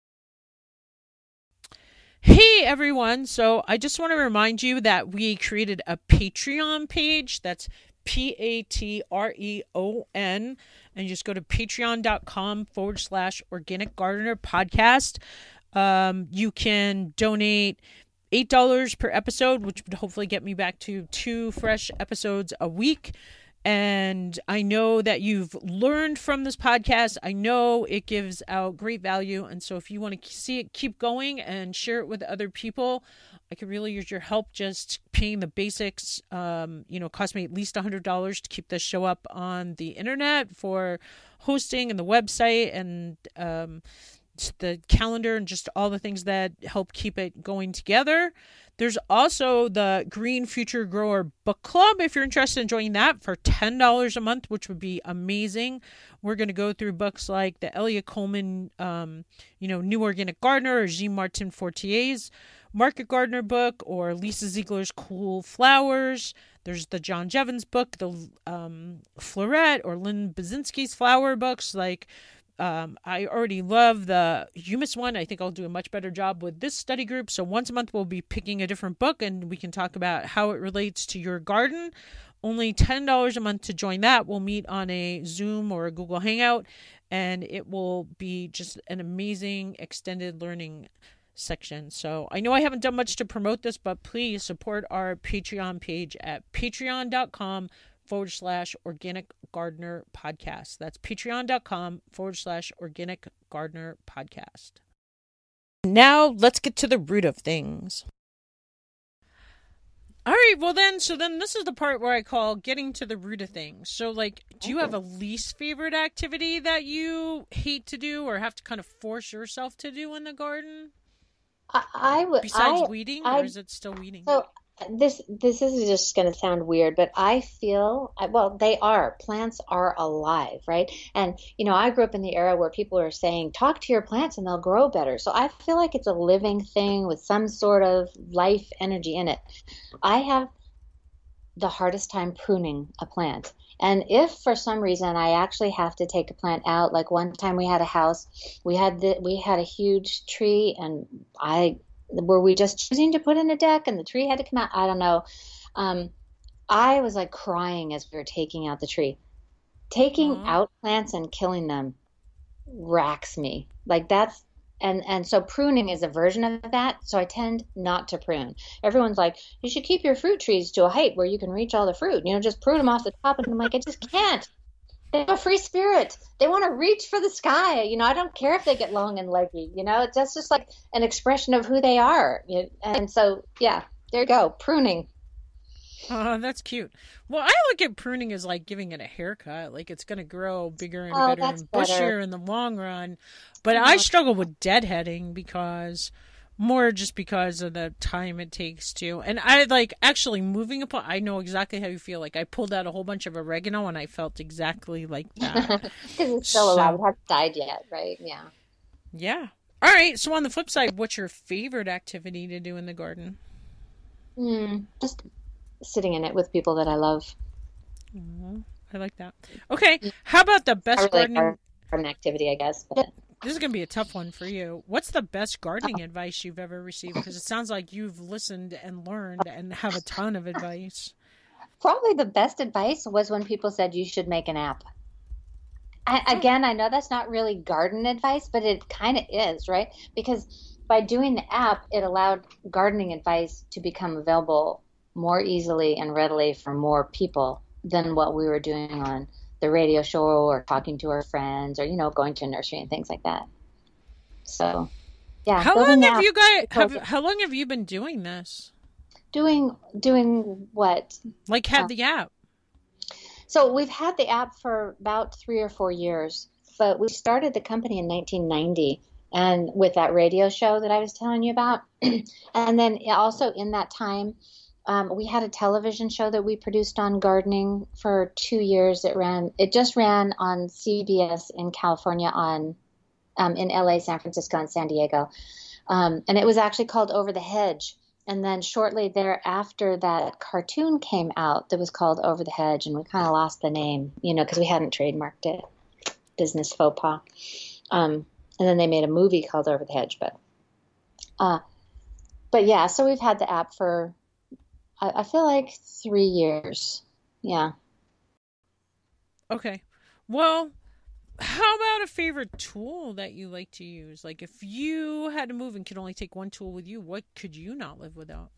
Hey everyone, so I just want to remind you that we created a Patreon page. That's P A T R E O N, and you just go to patreon.com forward slash organic gardener podcast. Um, you can donate eight dollars per episode, which would hopefully get me back to two fresh episodes a week. And I know that you've learned from this podcast. I know it gives out great value. And so if you want to see it keep going and share it with other people, I could really use your help just paying the basics. Um, you know, it cost me at least one hundred dollars to keep this show up on the internet for hosting and the website and um, the calendar and just all the things that help keep it going together. There's also the Green Future Grower Book Club if you're interested in joining that for ten dollars a month, which would be amazing. We're going to go through books like the Elia Coleman, um, you know, New Organic Gardener, or Jean Martin Fortier's Market Gardener book, or Lisa Ziegler's Cool Flowers. There's the John Jevons book, the um, Florette or Lynn Bazinski's flower books like Um, I already love the humus one. I think I'll do a much better job with this study group. So once a month, we'll be picking a different book and we can talk about how it relates to your garden. Only ten dollars a month to join that. We'll meet on a Zoom or a Google Hangout, and it will be just an amazing extended learning section. So I know I haven't done much to promote this, but please support our Patreon page at patreon.com forward slash organic gardener podcast. That's patreon.com forward slash organic gardener podcast. Now let's get to the root of things. All right, well then, so then this is the part where I call getting to the root of things. So, like, do you have a least favorite activity that you hate to do or have to kind of force yourself to do in the garden? I, I would. Besides I, weeding, I, or is it still weeding? So this this is just going to sound weird, but I feel well. They are plants are alive, right? And you know, I grew up in the era where people are saying, "Talk to your plants, and they'll grow better." So I feel like it's a living thing with some sort of life energy in it. I have the hardest time pruning a plant. And if for some reason I actually have to take a plant out, like one time we had a house, we had the, we had a huge tree, and I were we just choosing to put in a deck, and the tree had to come out. I don't know. Um, I was like crying as we were taking out the tree. Taking Aww. out plants and killing them racks me. Like that's and and so pruning is a version of that. So I tend not to prune. Everyone's like, you should keep your fruit trees to a height where you can reach all the fruit. You know, just prune them off the top. And I'm like, I just can't. They have a free spirit. They want to reach for the sky. You know, I don't care if they get long and leggy. You know, that's just like an expression of who they are. And so, yeah, there you go. Pruning. Oh, that's cute. Well, I look at pruning as like giving it a haircut. Like it's going to grow bigger and Oh, better that's and bushier better. in the long run. But I struggle with deadheading because more just because of the time it takes to. And I like actually moving upon. I know exactly how you feel. Like I pulled out a whole bunch of oregano and I felt exactly like that. Because it's still So- alive. It hasn't died yet, right? Yeah. Yeah. All right. So on the flip side, what's your favorite activity to do in the garden? Mm, just sitting in it with people that I love. Mhm. I like that. Okay. How about the I best really like gardening? our garden activity, I guess. But This is going to be a tough one for you. What's the best gardening advice you've ever received? Because it sounds like you've listened and learned and have a ton of advice. probably the best advice was when people said you should make an app. I, again, I know that's not really garden advice, but it kind of is, right? Because by doing the app, it allowed gardening advice to become available more easily and readily for more people than what we were doing on the radio show or talking to our friends or, you know, going to a nursery and things like that. So, yeah. How building long have apps, you guys have, because- how long have you been doing this? Doing, doing what? Like have Uh, the app? So we've had the app for about three or four years, but we started the company in nineteen ninety, and with that radio show that I was telling you about. And then also in that time, um, we had a television show that we produced on gardening for two years. It ran, it just ran on C B S in California, on um, in L A, San Francisco, and San Diego. Um, and it was actually called Over the Hedge. And then shortly thereafter, that cartoon came out that was called Over the Hedge, and we kind of lost the name, you know, because we hadn't trademarked it. Business faux pas. Um, and then they made a movie called Over the Hedge, but, uh, but yeah. So we've had the app for, I, I feel like three years. Yeah. Okay. Well, how about a favorite tool that you like to use? Like if you had to move and could only take one tool with you, what could you not live without?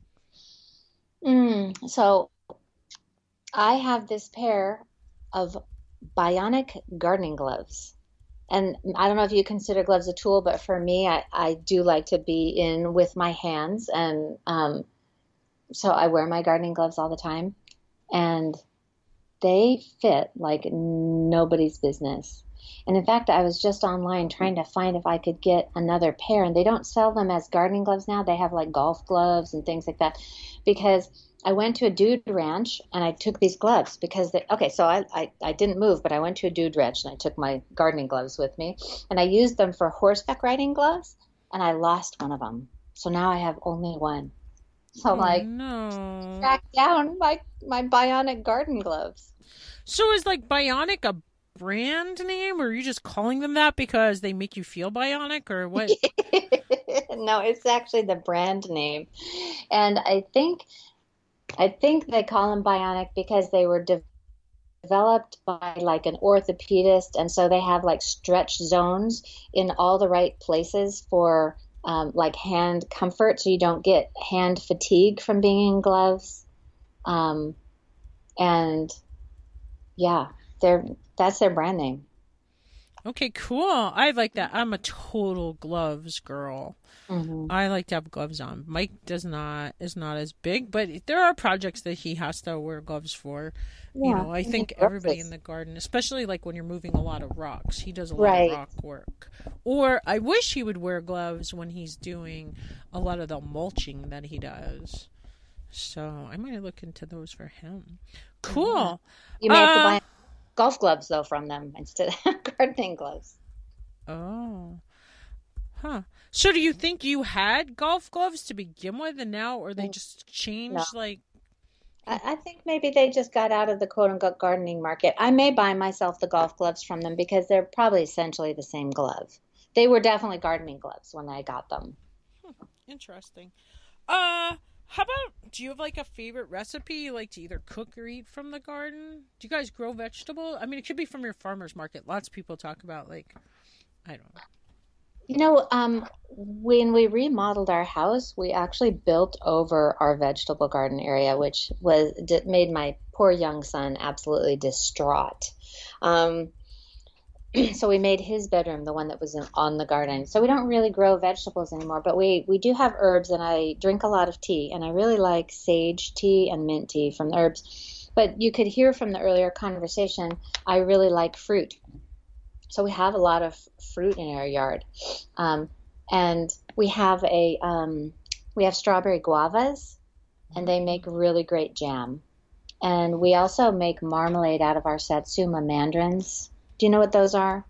Mm, so I have this pair of bionic gardening gloves. And I don't know if you consider gloves a tool, but for me, I, I do like to be in with my hands. And um, so I wear my gardening gloves all the time. And they fit like nobody's business. And in fact, I was just online trying to find if I could get another pair. And they don't sell them as gardening gloves now. They have like golf gloves and things like that. Because I went to a dude ranch and I took these gloves because they, okay, so I, I, I didn't move, but I went to a dude ranch and I took my gardening gloves with me and I used them for horseback riding gloves and I lost one of them. So now I have only one. So I'm Oh, like, no. track down my, my bionic garden gloves. So is like bionic a brand name, or are you just calling them that because they make you feel bionic, or what? No, it's actually the brand name. And I think I think they call them bionic because they were de developed by like an orthopedist, and so they have like stretch zones in all the right places for um, like hand comfort, so you don't get hand fatigue from being in gloves. Um, and yeah, they're that's their brand name. Okay, cool. I like that. I'm a total gloves girl. Hmm. I like to have gloves on. Mike does not is not as big, but there are projects that he has to wear gloves for. You Yeah, know, I I mean, think everybody in gross. the garden, especially like when you're moving a lot of rocks, he does a lot of Right. rock work. Or I wish he would wear gloves when he's doing a lot of the mulching that he does. So I might look into those for him. Yeah. Cool. You may have to Uh buy golf gloves though from them instead of gardening gloves. oh. Huh. So do you think you had golf gloves to begin with and now or they Mm, just no. changed like I, I think maybe they just got out of the quote unquote gardening market. I may buy myself the golf gloves from them because they're probably essentially the same glove. They were definitely gardening gloves when I got them. interesting. Uh how about do you have like a favorite recipe you like to either cook or eat from the garden? Do you guys grow vegetable? I mean it could be from your farmer's market. Lots of people talk about like I don't know. You know, um, when we remodeled our house, we actually built over our vegetable garden area, which was d made my poor young son absolutely distraught. Um, so we made his bedroom the one that was in, on the garden. So we don't really grow vegetables anymore, but we we do have herbs, and I drink a lot of tea, and I really like sage tea and mint tea from the herbs. But you could hear from the earlier conversation, I really like fruit. So we have a lot of fruit in our yard. Um, and we have a um, we have strawberry guavas, and they make really great jam. And we also make marmalade out of our Satsuma mandarins. Do you know what those are?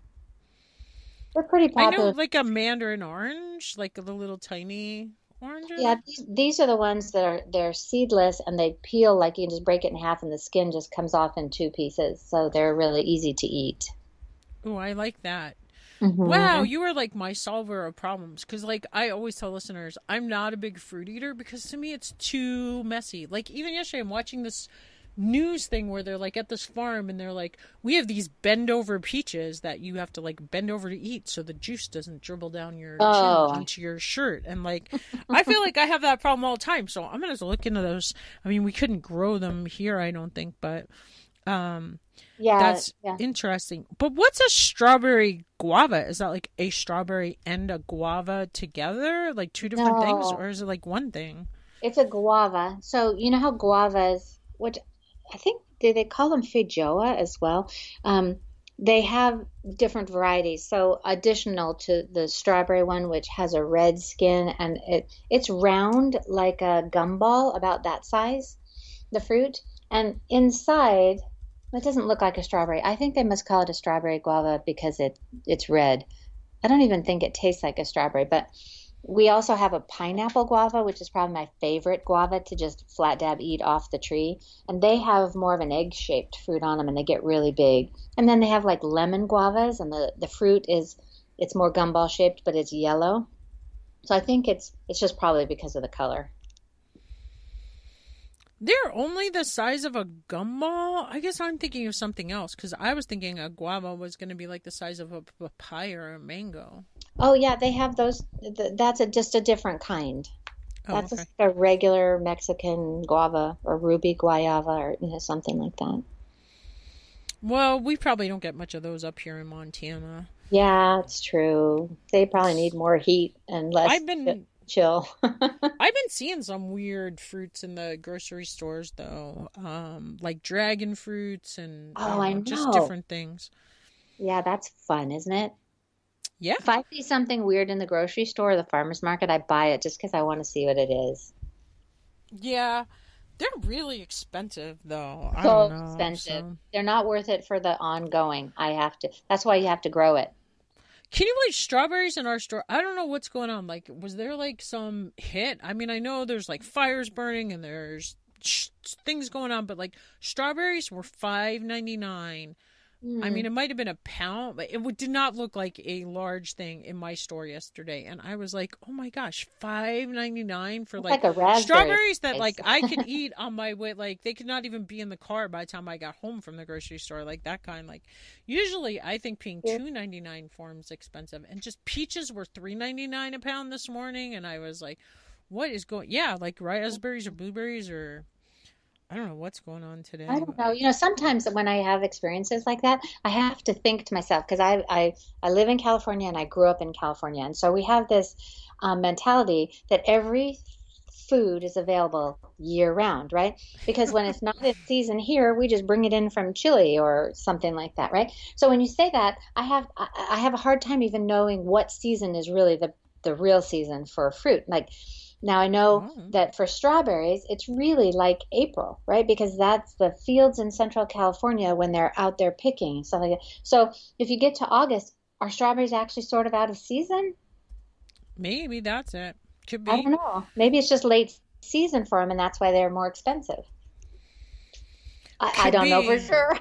They're pretty I know popular. like a mandarin orange, like the little tiny Yeah, oranges. these, these are the ones that are they're seedless and they peel like you can just break it in half and the skin just comes off in two pieces. So they're really easy to eat. Oh, I like that. Wow, Hmm. you are like my solver of problems. Because, like, I always tell listeners, I'm not a big fruit eater because to me it's too messy. Like, even yesterday, I'm watching this news thing where they're like at this farm and they're like, we have these bend over peaches that you have to like bend over to eat so the juice doesn't dribble down your chin Oh, onto your shirt. And, like, I feel like I have that problem all the time. So I'm going to look into those. I mean, we couldn't grow them here, I don't think, but. Um, yeah, that's yeah. interesting. But what's a strawberry guava? Is that like a strawberry and a guava together? Like two different things? No, Or is it like one thing? it's a guava. So you know how guavas, which I think do they call them feijoa as well? Um, they have different varieties. So additional to the strawberry one, which has a red skin and it it's round like a gumball, about that size, the fruit. And inside, it doesn't look like a strawberry. I think they must call it a strawberry guava because it it's red. I don't even think it tastes like a strawberry, but we also have a pineapple guava, which is probably my favorite guava to just flat dab eat off the tree. And they have more of an egg-shaped fruit on them, and they get really big. And then they have like lemon guavas, and the the fruit is it's more gumball shaped, but it's yellow. So I think it's it's just probably because of the color. They're only the size of a gumball? I guess I'm thinking of something else because I was thinking a guava was going to be like the size of a papaya or a mango. Oh yeah, they have those. th- That's a, just a different kind. Oh, That's okay. just a regular Mexican guava or ruby guayaba or you know something like that. Well, we probably don't get much of those up here in Montana. Yeah, it's true. They probably need more heat and less I've ch- been chill. I've been seeing some weird fruits in the grocery stores though, um, like dragon fruits and I Oh, don't I know, just know. different things. Yeah, that's fun, isn't it? Yeah, If I see something weird in the grocery store or the farmer's market, I buy it just because I want to see what it is. yeah, they're really expensive though. I don't So know. expensive. So, They're not worth it for the ongoing. I have to. That's why you have to grow it. can you believe strawberries in our store? I don't know what's going on. Like, was there like some hit? I mean, I know there's like fires burning and there's sh- things going on, but like strawberries were five ninety nine I mean, Mm. it might have been a pound, but it would, did not look like a large thing in my store yesterday. And I was like, oh my gosh, five ninety nine for It's like like a raspberry strawberries that slice. like I could eat on my way. Like they could not even be in the car by the time I got home from the grocery store. Like that kind. Like usually I think paying two ninety nine for them is expensive. And just peaches were three ninety nine a pound this morning. And I was like, what is going? Yeah, like raspberries or blueberries or I don't know what's going on I today. don't But know. You know, sometimes when I have experiences like that, I have to think to myself because I, I I live in California and I grew up in California, and so we have this um, mentality that every food is available year round, right? Because when it's not in season here, we just bring it in from Chile or something like that, right? So when you say that, I have I, I have a hard time even knowing what season is really the the real season for fruit. Like now I know oh, that for strawberries, it's really like April, right? Because that's the fields in Central California when they're out there picking and stuff like that. So if you get to August, are strawberries actually sort of out of season? maybe that's it. Could I don't be. know. Maybe it's just late season for them and that's why they're more expensive. I, I Could don't know for be. sure.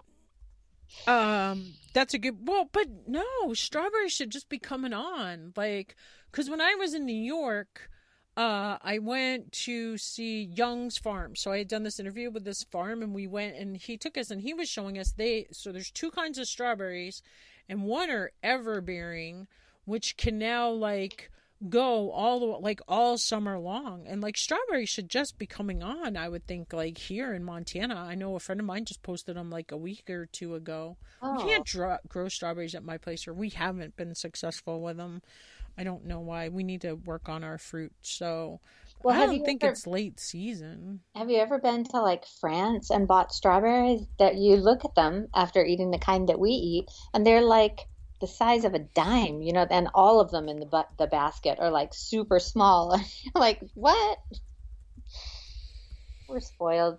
Um, that's a good. Well, but no, strawberries should just be coming on. Like, because when I was in New York, uh, I went to see Young's Farm. So I had done this interview with this farm, and we went, and he took us, and he was showing us they. So there's two kinds of strawberries, and one are ever bearing, which can now like go all the like all summer long, and like strawberries should just be coming on. I would think like here in Montana. I know a friend of mine just posted them like a week or two ago. We can't Oh, dr- grow strawberries at my place, or we haven't been successful with them. I don't know why. We need to work on our fruit. So well, I have don't you think ever it's late season. have you ever been to like France and bought strawberries that you look at them after eating the kind that we eat and they're like the size of a dime, you know, and all of them in the bu the basket are like super small. Like, what? We're spoiled.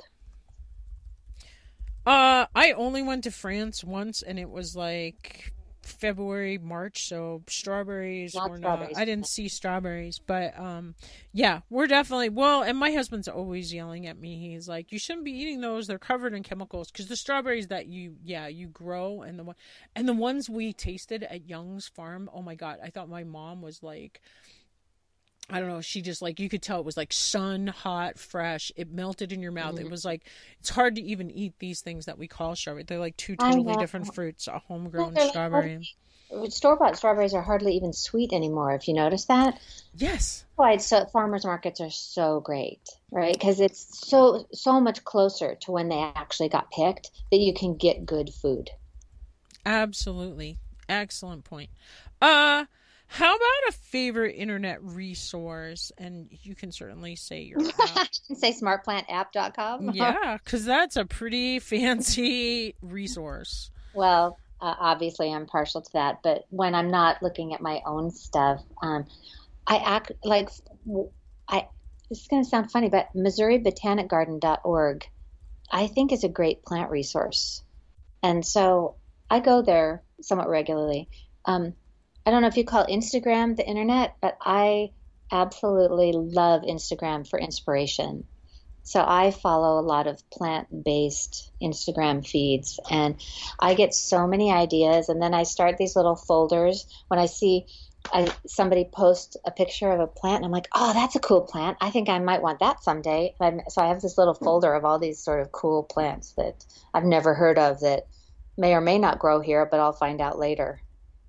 Uh, I only went to France once, and it was like February, March, so strawberries Not were not. strawberries. I didn't see strawberries, but um, yeah, we're definitely well. And my husband's always yelling at me. He's like, "You shouldn't be eating those. They're covered in chemicals." Because the strawberries that you, yeah, you grow, and the one, and the ones we tasted at Young's Farm. Oh my God, I thought my mom was like I don't know, she just like you could tell it was like sun hot, fresh. It melted in your mouth. It Mm, was like it's hard to even eat these things that we call strawberry. They're like two I totally know. different fruits, a Yeah, homegrown they're like strawberry. hardly, store-bought strawberries are hardly even sweet anymore, if you notice that. Yes, Why it's so farmers markets are so great, right? Because it's so so much closer to when they actually got picked that you can get good food. absolutely. Excellent point. Uh how about a favorite internet resource? And you can certainly say your app. Say smart plant app dot com. Yeah, because that's a pretty fancy resource. Well, uh, obviously I'm partial to that, but when I'm not looking at my own stuff, um, I act like I. This is going to sound funny, but Missouri Botanic Garden dot org I think is a great plant resource, and so I go there somewhat regularly. Um, I don't know if you call Instagram the internet, but I absolutely love Instagram for inspiration. So I follow a lot of plant-based Instagram feeds and I get so many ideas and then I start these little folders when I see I, somebody post a picture of a plant and I'm like, oh, that's a cool plant. I think I might want that someday. And I'm, so I have this little folder of all these sort of cool plants that I've never heard of that may or may not grow here, but I'll find out later.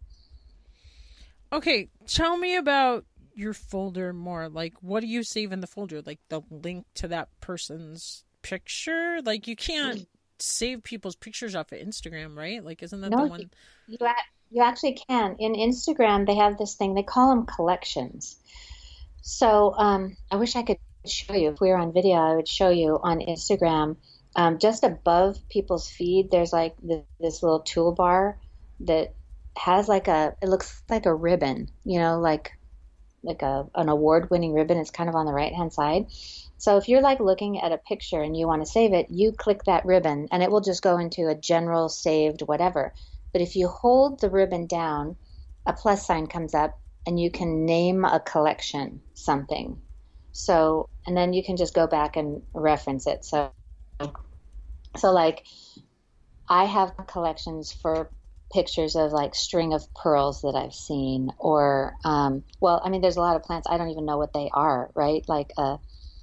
Okay, tell me about your folder more. Like, what do you save in the folder? Like the link to that person's picture? Like, you can't save people's pictures off of Instagram, right? Like, isn't that the No, you, one? you, ac- you actually can. In Instagram, they have this thing, they call them collections. So um, I wish I could show you. If we were on video, I would show you on Instagram. Um, just above people's feed, there's like th this little toolbar that has like a, it looks like a ribbon, you know, like like a an award-winning ribbon. It's kind of on the right-hand side. So if you're like looking at a picture and you want to save it, you click that ribbon and it will just go into a general saved whatever. But if you hold the ribbon down, a plus sign comes up and you can name a collection something. So, and then you can just go back and reference it. So, so like I have collections for pictures of like string of pearls that I've seen, or um, well, I mean, there's a lot of plants I don't even know what they are, right? Like uh,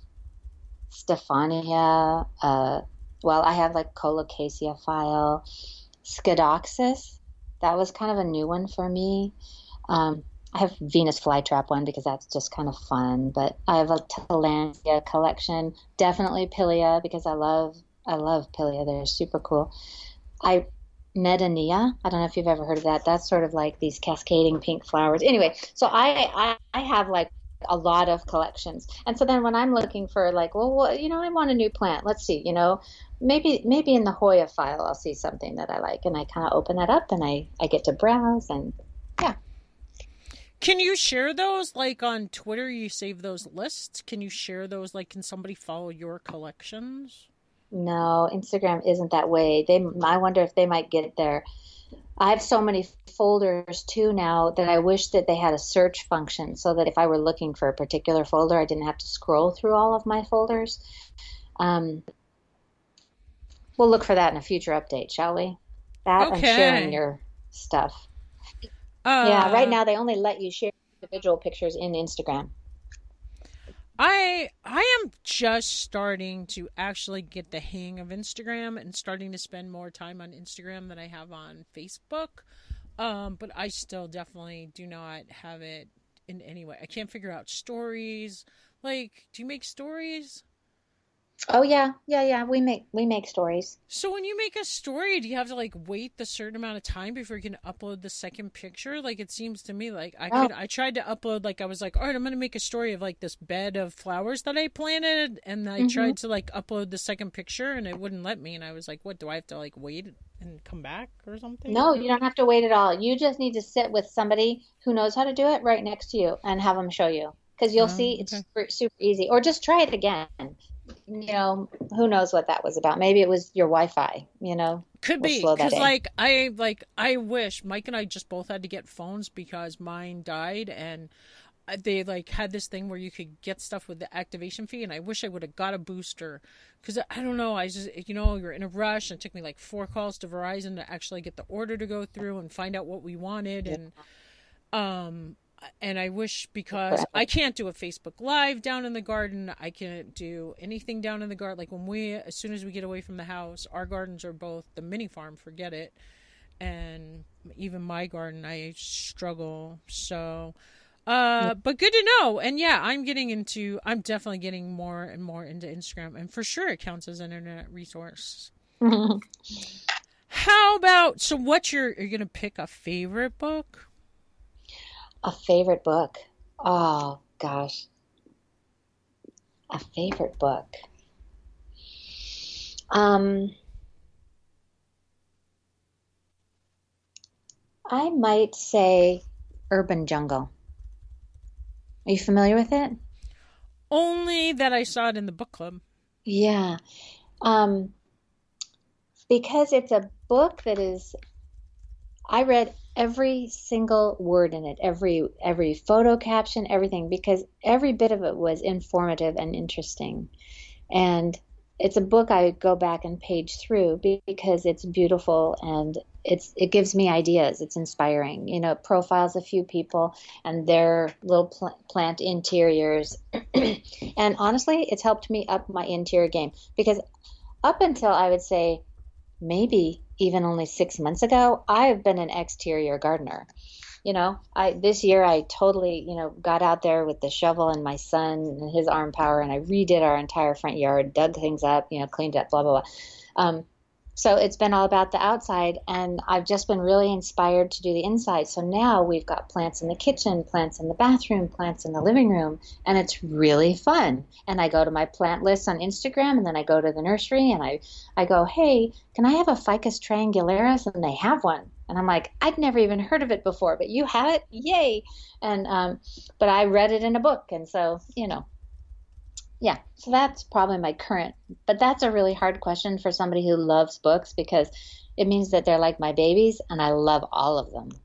Stephania. Uh, well, I have like Colocasia phyle, Scadoxis. That was kind of a new one for me. Um, I have Venus flytrap one because that's just kind of fun. But I have a Tillandsia collection. Definitely Pilia because I love I love Pilia. They're super cool. I Medinea. I don't know if you've ever heard of that. That's sort of like these cascading pink flowers. Anyway, so I I, I have like a lot of collections. And so then when I'm looking for like, well, what, you know, I want a new plant. Let's see, you know, maybe maybe in the Hoya phyle I'll see something that I like, and I kind of open that up and I I get to browse and yeah. Can you share those like on Twitter? You save those lists. Can you share those? Like, can somebody follow your collections? No, Instagram isn't that way. They, I wonder if they might get there. I have so many folders too now that I wish that they had a search function so that if I were looking for a particular folder, I didn't have to scroll through all of my folders. Um, we'll look for that in a future update, shall we? That Okay. and sharing your stuff. Uh, Yeah, right now they only let you share individual pictures in Instagram. I I am just starting to actually get the hang of Instagram and starting to spend more time on Instagram than I have on Facebook. Um, but I still definitely do not have it in any way. I can't figure out stories. Like, do you make stories? Oh yeah, yeah, yeah. We make we make stories. So when you make a story, do you have to like wait the certain amount of time before you can upload the second picture? Like it seems to me like I Oh. could I tried to upload like I was like, all right, I'm gonna make a story of like this bed of flowers that I planted, and I hmm tried to like upload the second picture and it wouldn't let me, and I was like, what, do I have to like wait and come back or something? No, you don't have to wait at all. You just need to sit with somebody who knows how to do it right next to you and have them show you because you'll Oh, see it's okay. super, super easy. Or just try it again. You know, who knows what that was about? Maybe it was your Wi-Fi, you know, Could will be slow that because in. like I like I wish Mike and I just both had to get phones because mine died, and they like had this thing where you could get stuff with the activation fee, and I wish I would have got a booster because I don't know, I just, you know, you're in a rush, and it took me like four calls to Verizon to actually get the order to go through and find out what we wanted. Yeah, And um and I wish, because forever. I can't do a Facebook Live down in the garden, I can't do anything down in the garden. Like when we, as soon as we get away from the house, our gardens are both the mini farm, forget it. And even my garden, I struggle. So, uh, but good to know. And yeah, I'm getting into, I'm definitely getting more and more into Instagram, and for sure it counts as an internet resource. How about, so what's your, are you going to pick a favorite book? A favorite book. Oh gosh, a favorite book. Um, I might say Urban Jungle. Are you familiar with it? Only that I saw it in the book club. Yeah. Um, because it's a book that is, I read every single word in it, every every photo caption, everything, because every bit of it was informative and interesting. And it's a book I go back and page through because it's beautiful and it's it gives me ideas. It's inspiring. You know, it profiles a few people and their little pl- plant interiors. And honestly, it's helped me up my interior game because up until I would say maybe even only six months ago, I've been an exterior gardener. You know, I this year I totally, you know, got out there with the shovel and my son and his arm power, and I redid our entire front yard, dug things up, you know, cleaned up, blah blah blah. Um, so it's been all about the outside, and I've just been really inspired to do the inside. So now we've got plants in the kitchen, plants in the bathroom, plants in the living room, and it's really fun. And I go to my plant list on Instagram, and then I go to the nursery, and I, I go, hey, can I have a Ficus triangularis? And they have one. And I'm like, I'd never even heard of it before, but you have it? Yay. And, um, but I read it in a book. And so, you know, yeah, so that's probably my current, but that's a really hard question for somebody who loves books because it means that they're like my babies and I love all of them.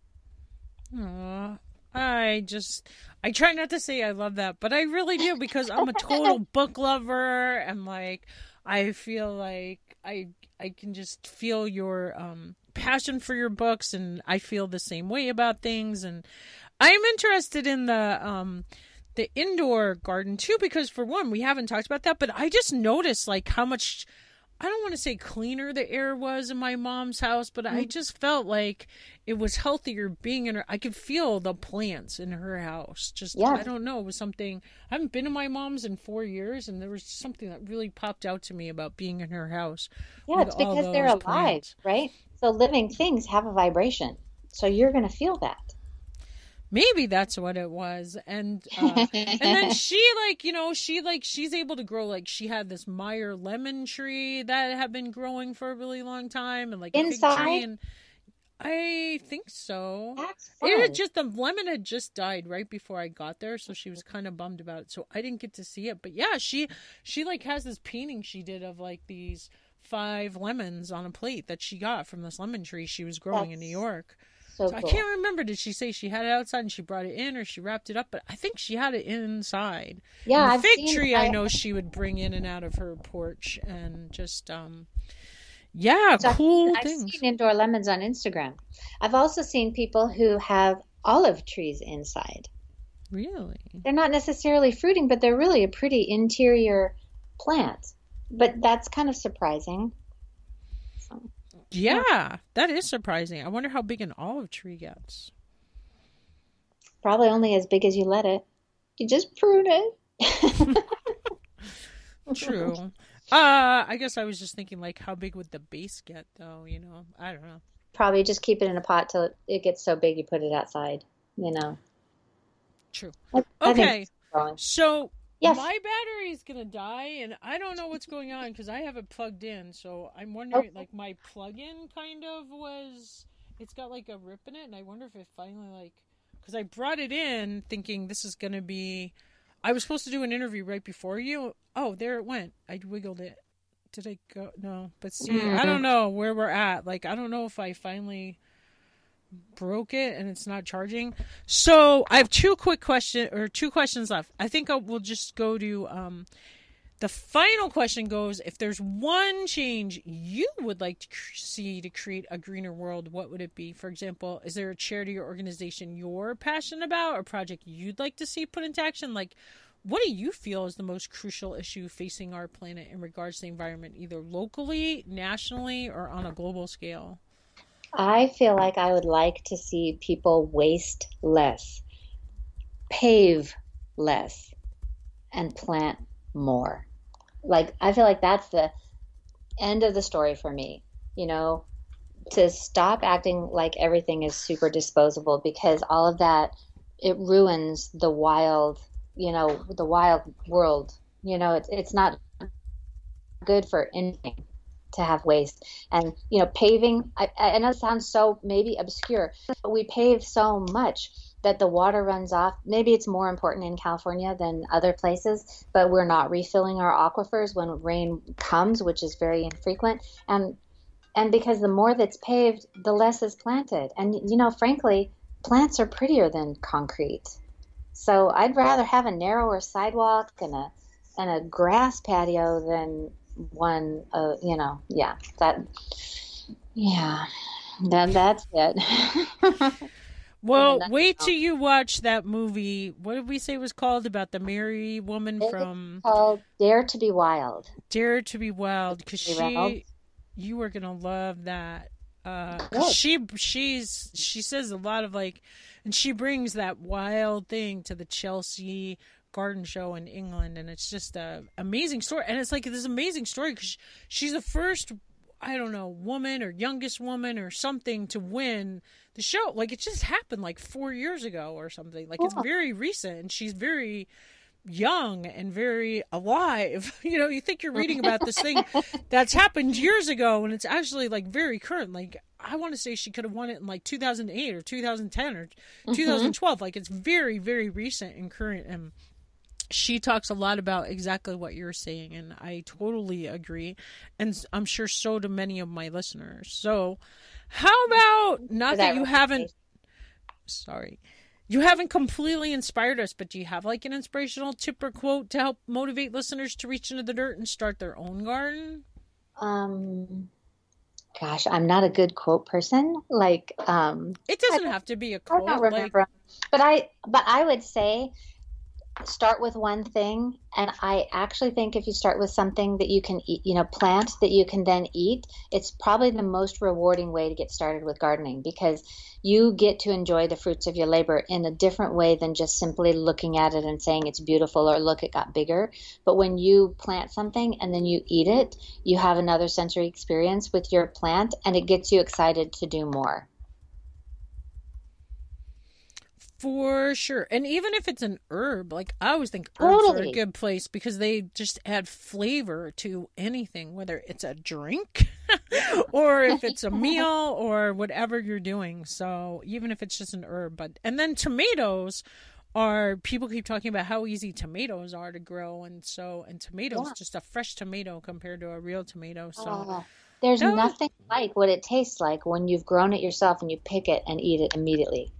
Aw, I just, I try not to say I love that, but I really do because I'm a total book lover, and like, I feel like I I can just feel your um, passion for your books, and I feel the same way about things. And I'm interested in the um, the indoor garden too, because for one, we haven't talked about that, but I just noticed like how much, I don't want to say cleaner the air was in my mom's house, but I just felt like it was healthier being in her. I could feel the plants in her house. Just, Yeah. I don't know, it was something. I haven't been to my mom's in four years, and there was something that really popped out to me about being in her house. Yeah, with it's all because they're those alive, plants. right? So living things have a vibration. So you're going to feel that. Maybe that's what it was. And uh, and then she like, you know, she like, she's able to grow, like she had this Meyer lemon tree that had been growing for a really long time, and like a fig tree. Inside? And I think so. That's It fun. had just, the lemon had just died right before I got there, so she was kind of bummed about it. So I didn't get to see it. But yeah, she she like has this painting she did of like these five lemons on a plate that she got from this lemon tree she was growing in New That's York. so So I cool. can't remember, did she say she had it outside and she brought it in, or she wrapped it up? But I think she had it inside. Yeah, And the I've fig seen tree I I know she would bring in and out of her porch, and just um yeah, so I've cool seen, I've things. seen indoor lemons on Instagram. I've also seen people who have olive trees inside. Really? They're not necessarily fruiting, but they're really a pretty interior plant. But that's kind of surprising. So, Yeah, that is surprising. I wonder how big an olive tree gets. probably only as big as you let it. You just prune it. True. Uh, I guess I was just thinking, like, how big would the base get, though? You know, I don't know. Probably just keep it in a pot till it, it gets so big you put it outside, you know. True. I, I think Okay, it's growing. so Yes. my battery is gonna die, and I don't know what's going on because I have it plugged in. So I'm wondering, Okay. like, my plug-in kind of was, it's got like a rip in it, and I wonder if it finally like, because I brought it in thinking this is gonna be, I was supposed to do an interview right before you. Oh, there it went. I wiggled it. Did I go? No, but see, I don't Mm. know where we're at. Like, I don't know if I finally broke it and it's not charging. So I have two quick question or two questions left. I think I will just go to um, the final question goes, if there's one change you would like to cr- see to create a greener world, what would it be? For example, is there a charity or organization you're passionate about or project you'd like to see put into action? Like, what do you feel is the most crucial issue facing our planet in regards to the environment, either locally, nationally, or on a global scale? I feel like I would like to see people waste less, pave less, and plant more. Like, I feel like that's the end of the story for me, you know, to stop acting like everything is super disposable, because all of that, it ruins the wild, you know, the wild world. You know, it's it's not good for anything to have waste. And, you know, paving, I, I know it sounds so maybe obscure, but we pave so much that the water runs off. Maybe it's more important in California than other places, but we're not refilling our aquifers when rain comes, which is very infrequent. And and because the more that's paved, the less is planted. And, you know, frankly, plants are prettier than concrete. So I'd rather have a narrower sidewalk and a and a grass patio than one, uh, you know, yeah, that, yeah, that, that's it. Well, And wait that's till you watch that movie. What did we say it was called, about the Mary woman it's from called Dare to be Wild. Dare to be Wild? Because Julie Reynolds. she, you are gonna love that. Uh, 'cause Good. she she's she says a lot of like, and she brings that wild thing to the Chelsea Garden Show in England, and it's just a amazing story. And it's like this amazing story because she's the first, I don't know, woman or youngest woman or something to win the show. Like, it just happened like four years ago or something. Like, it's Cool. very recent, and she's very young and very alive. You know, you think you're reading about this thing that's happened years ago, and it's actually like very current. Like, I want to say she could have won it in like two thousand eight or two thousand ten or two thousand twelve. Like, it's very, very recent and current. And she talks a lot about exactly what you're saying, and I totally agree. And I'm sure so do many of my listeners. So, how about, not For that that you haven't, recommendation. sorry, you haven't completely inspired us, but do you have like an inspirational tip or quote to help motivate listeners to reach into the dirt and start their own garden? Um, gosh, I'm not a good quote person. Like, um, It I doesn't don't, have to be a I don't quote. Like, remember. But I, but I would say start with one thing. And I actually think if you start with something that you can eat, you know, plant that you can then eat, it's probably the most rewarding way to get started with gardening because you get to enjoy the fruits of your labor in a different way than just simply looking at it and saying it's beautiful or look, it got bigger. But when you plant something and then you eat it, you have another sensory experience with your plant and it gets you excited to do more. for sure. And even if it's an herb, like I always think herbs are a Totally. good place because they just add flavor to anything, whether it's a drink or if it's a meal or whatever you're doing. So even if it's just an herb, but and then tomatoes are people keep talking about how easy tomatoes are to grow and so and tomatoes Yeah. just a fresh tomato compared to a real tomato. So Oh, there's that was nothing like what it tastes like when you've grown it yourself and you pick it and eat it immediately.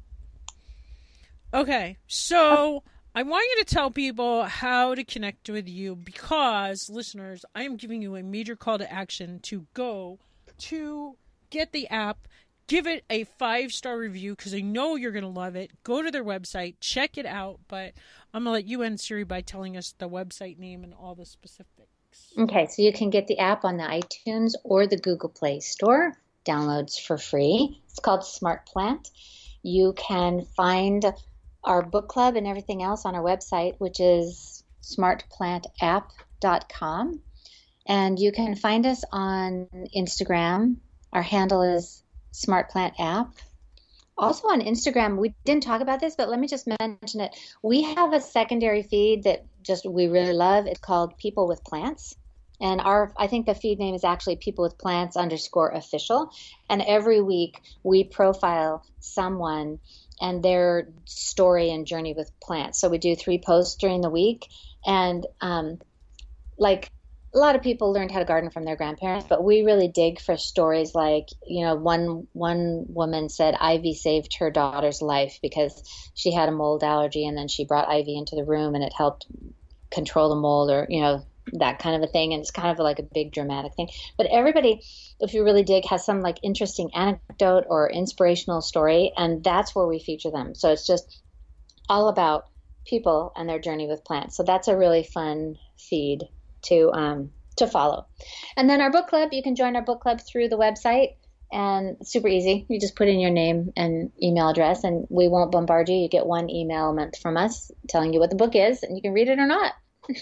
okay. So I want you to tell people how to connect with you because, listeners, I am giving you a major call to action to go to get the app, give it a five star review because I know you're going to love it. Go to their website, check it out. But I'm going to let you end, Siri, by telling us the website name and all the specifics. Okay, so you can get the app on the iTunes or the Google Play Store. Downloads for free. It's called Smart Plant. You can find our book club and everything else on our website, which is smart plant app dot com. And you can find us on Instagram. Our handle is Smart Plant App. Also on Instagram, we didn't talk about this, but let me just mention it. We have a secondary feed that just we really love. It's called People with Plants. And our, I think the feed name is actually People with Plants underscore official. And every week we profile someone and their story and journey with plants. So we do three posts during the week. And um, like a lot of people learned how to garden from their grandparents, but we really dig for stories like, you know, one one woman said Ivy saved her daughter's life because she had a mold allergy and then she brought Ivy into the room and it helped control the mold or, you know, that kind of a thing. And it's kind of like a big dramatic thing. But everybody, if you really dig, has some like interesting anecdote or inspirational story. And that's where we feature them. So it's just all about people and their journey with plants. So that's a really fun feed to um, to follow. And then our book club, you can join our book club through the website. And it's super easy. You just put in your name and email address, and we won't bombard you. You get one email a month from us telling you what the book is, and you can read it or not.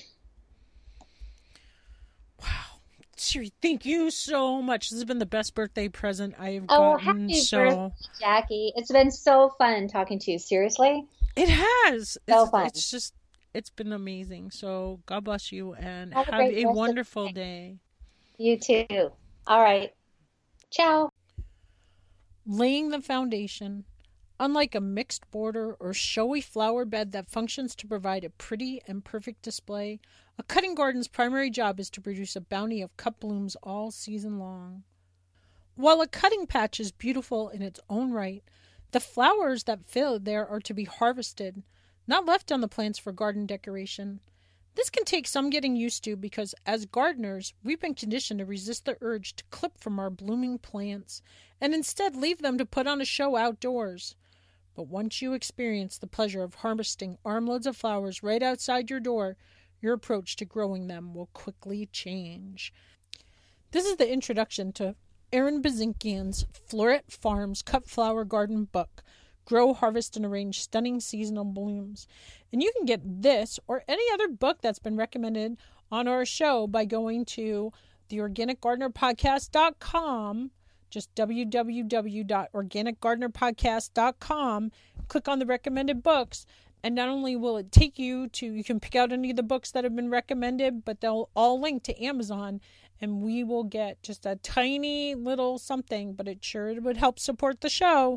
Siri, thank you so much. This has been the best birthday present I have Oh, gotten. happy birthday, So Jackie. It's been so fun talking to you. Seriously. it has. So It's fun. it's just it's been amazing. So God bless you and Have a have great a rest of wonderful the day. day. You too. All right. Ciao. Laying the foundation. Unlike a mixed border or showy flower bed that functions to provide a pretty and perfect display, a cutting garden's primary job is to produce a bounty of cut blooms all season long. While a cutting patch is beautiful in its own right, the flowers that fill there are to be harvested, not left on the plants for garden decoration. This can take some getting used to because, as gardeners, we've been conditioned to resist the urge to clip from our blooming plants and instead leave them to put on a show outdoors. But once you experience the pleasure of harvesting armloads of flowers right outside your door, your approach to growing them will quickly change. This is the introduction to Aaron Bazinkian's Floret Farms Cut Flower Garden book, Grow, Harvest, and Arrange Stunning Seasonal Blooms. And you can get this or any other book that's been recommended on our show by going to the organic gardener podcast dot com, just w w w dot organic gardener podcast dot com, click on the recommended books, and not only will it take you to, you can pick out any of the books that have been recommended, but they'll all link to Amazon, and we will get just a tiny little something, but it sure would help support the show.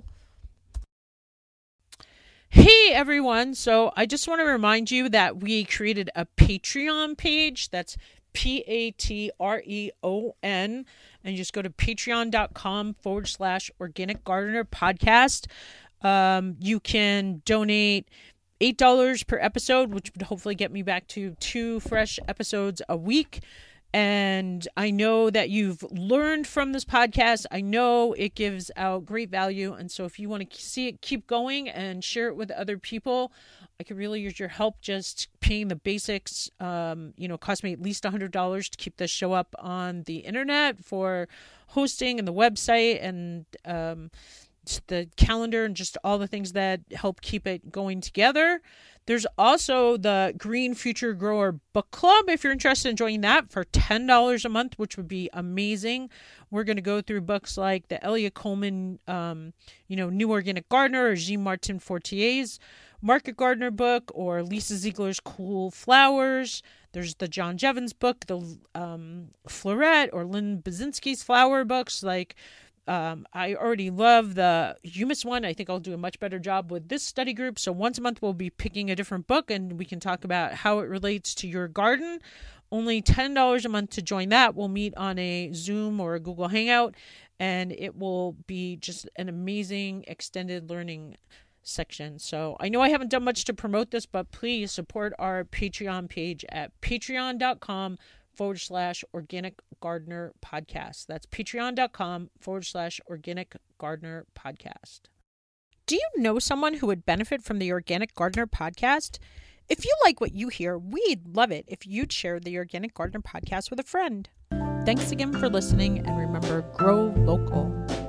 Hey everyone, so I just want to remind you that we created a Patreon page. That's P A T R E O N, and you just go to patreon.com forward slash organic gardener podcast. Um, you can donate eight dollars per episode, which would hopefully get me back to two fresh episodes a week. And I know that you've learned from this podcast. I know it gives out great value. And so if you want to see it keep going and share it with other people, I could really use your help just paying the basics. Um, you know, it cost me at least one hundred dollars to keep this show up on the internet for hosting and the website and um, the calendar and just all the things that help keep it going together. There's also the Green Future Grower Book Club, if you're interested in joining that, for ten dollars a month, which would be amazing. We're going to go through books like the Elliot Coleman, um, you know, New Organic Gardener, or Jean-Martin Fortier's Market Gardener book, or Lisa Ziegler's Cool Flowers. There's the John Jevons book, the um, Florette, or Lynn Basinski's flower books, like Um, I already love the humus one. I think I'll do a much better job with this study group. So once a month, we'll be picking a different book and we can talk about how it relates to your garden. Only ten dollars a month to join that. We'll meet on a Zoom or a Google Hangout, and it will be just an amazing extended learning section. So I know I haven't done much to promote this, but please support our Patreon page at patreon.com forward slash organic gardener podcast. That's patreon.com forward slash organic gardener podcast. Do you know someone who would benefit from the Organic Gardener podcast? If you like what you hear, we'd love it if you'd share the Organic Gardener podcast with a friend. Thanks again for listening, and remember, grow local.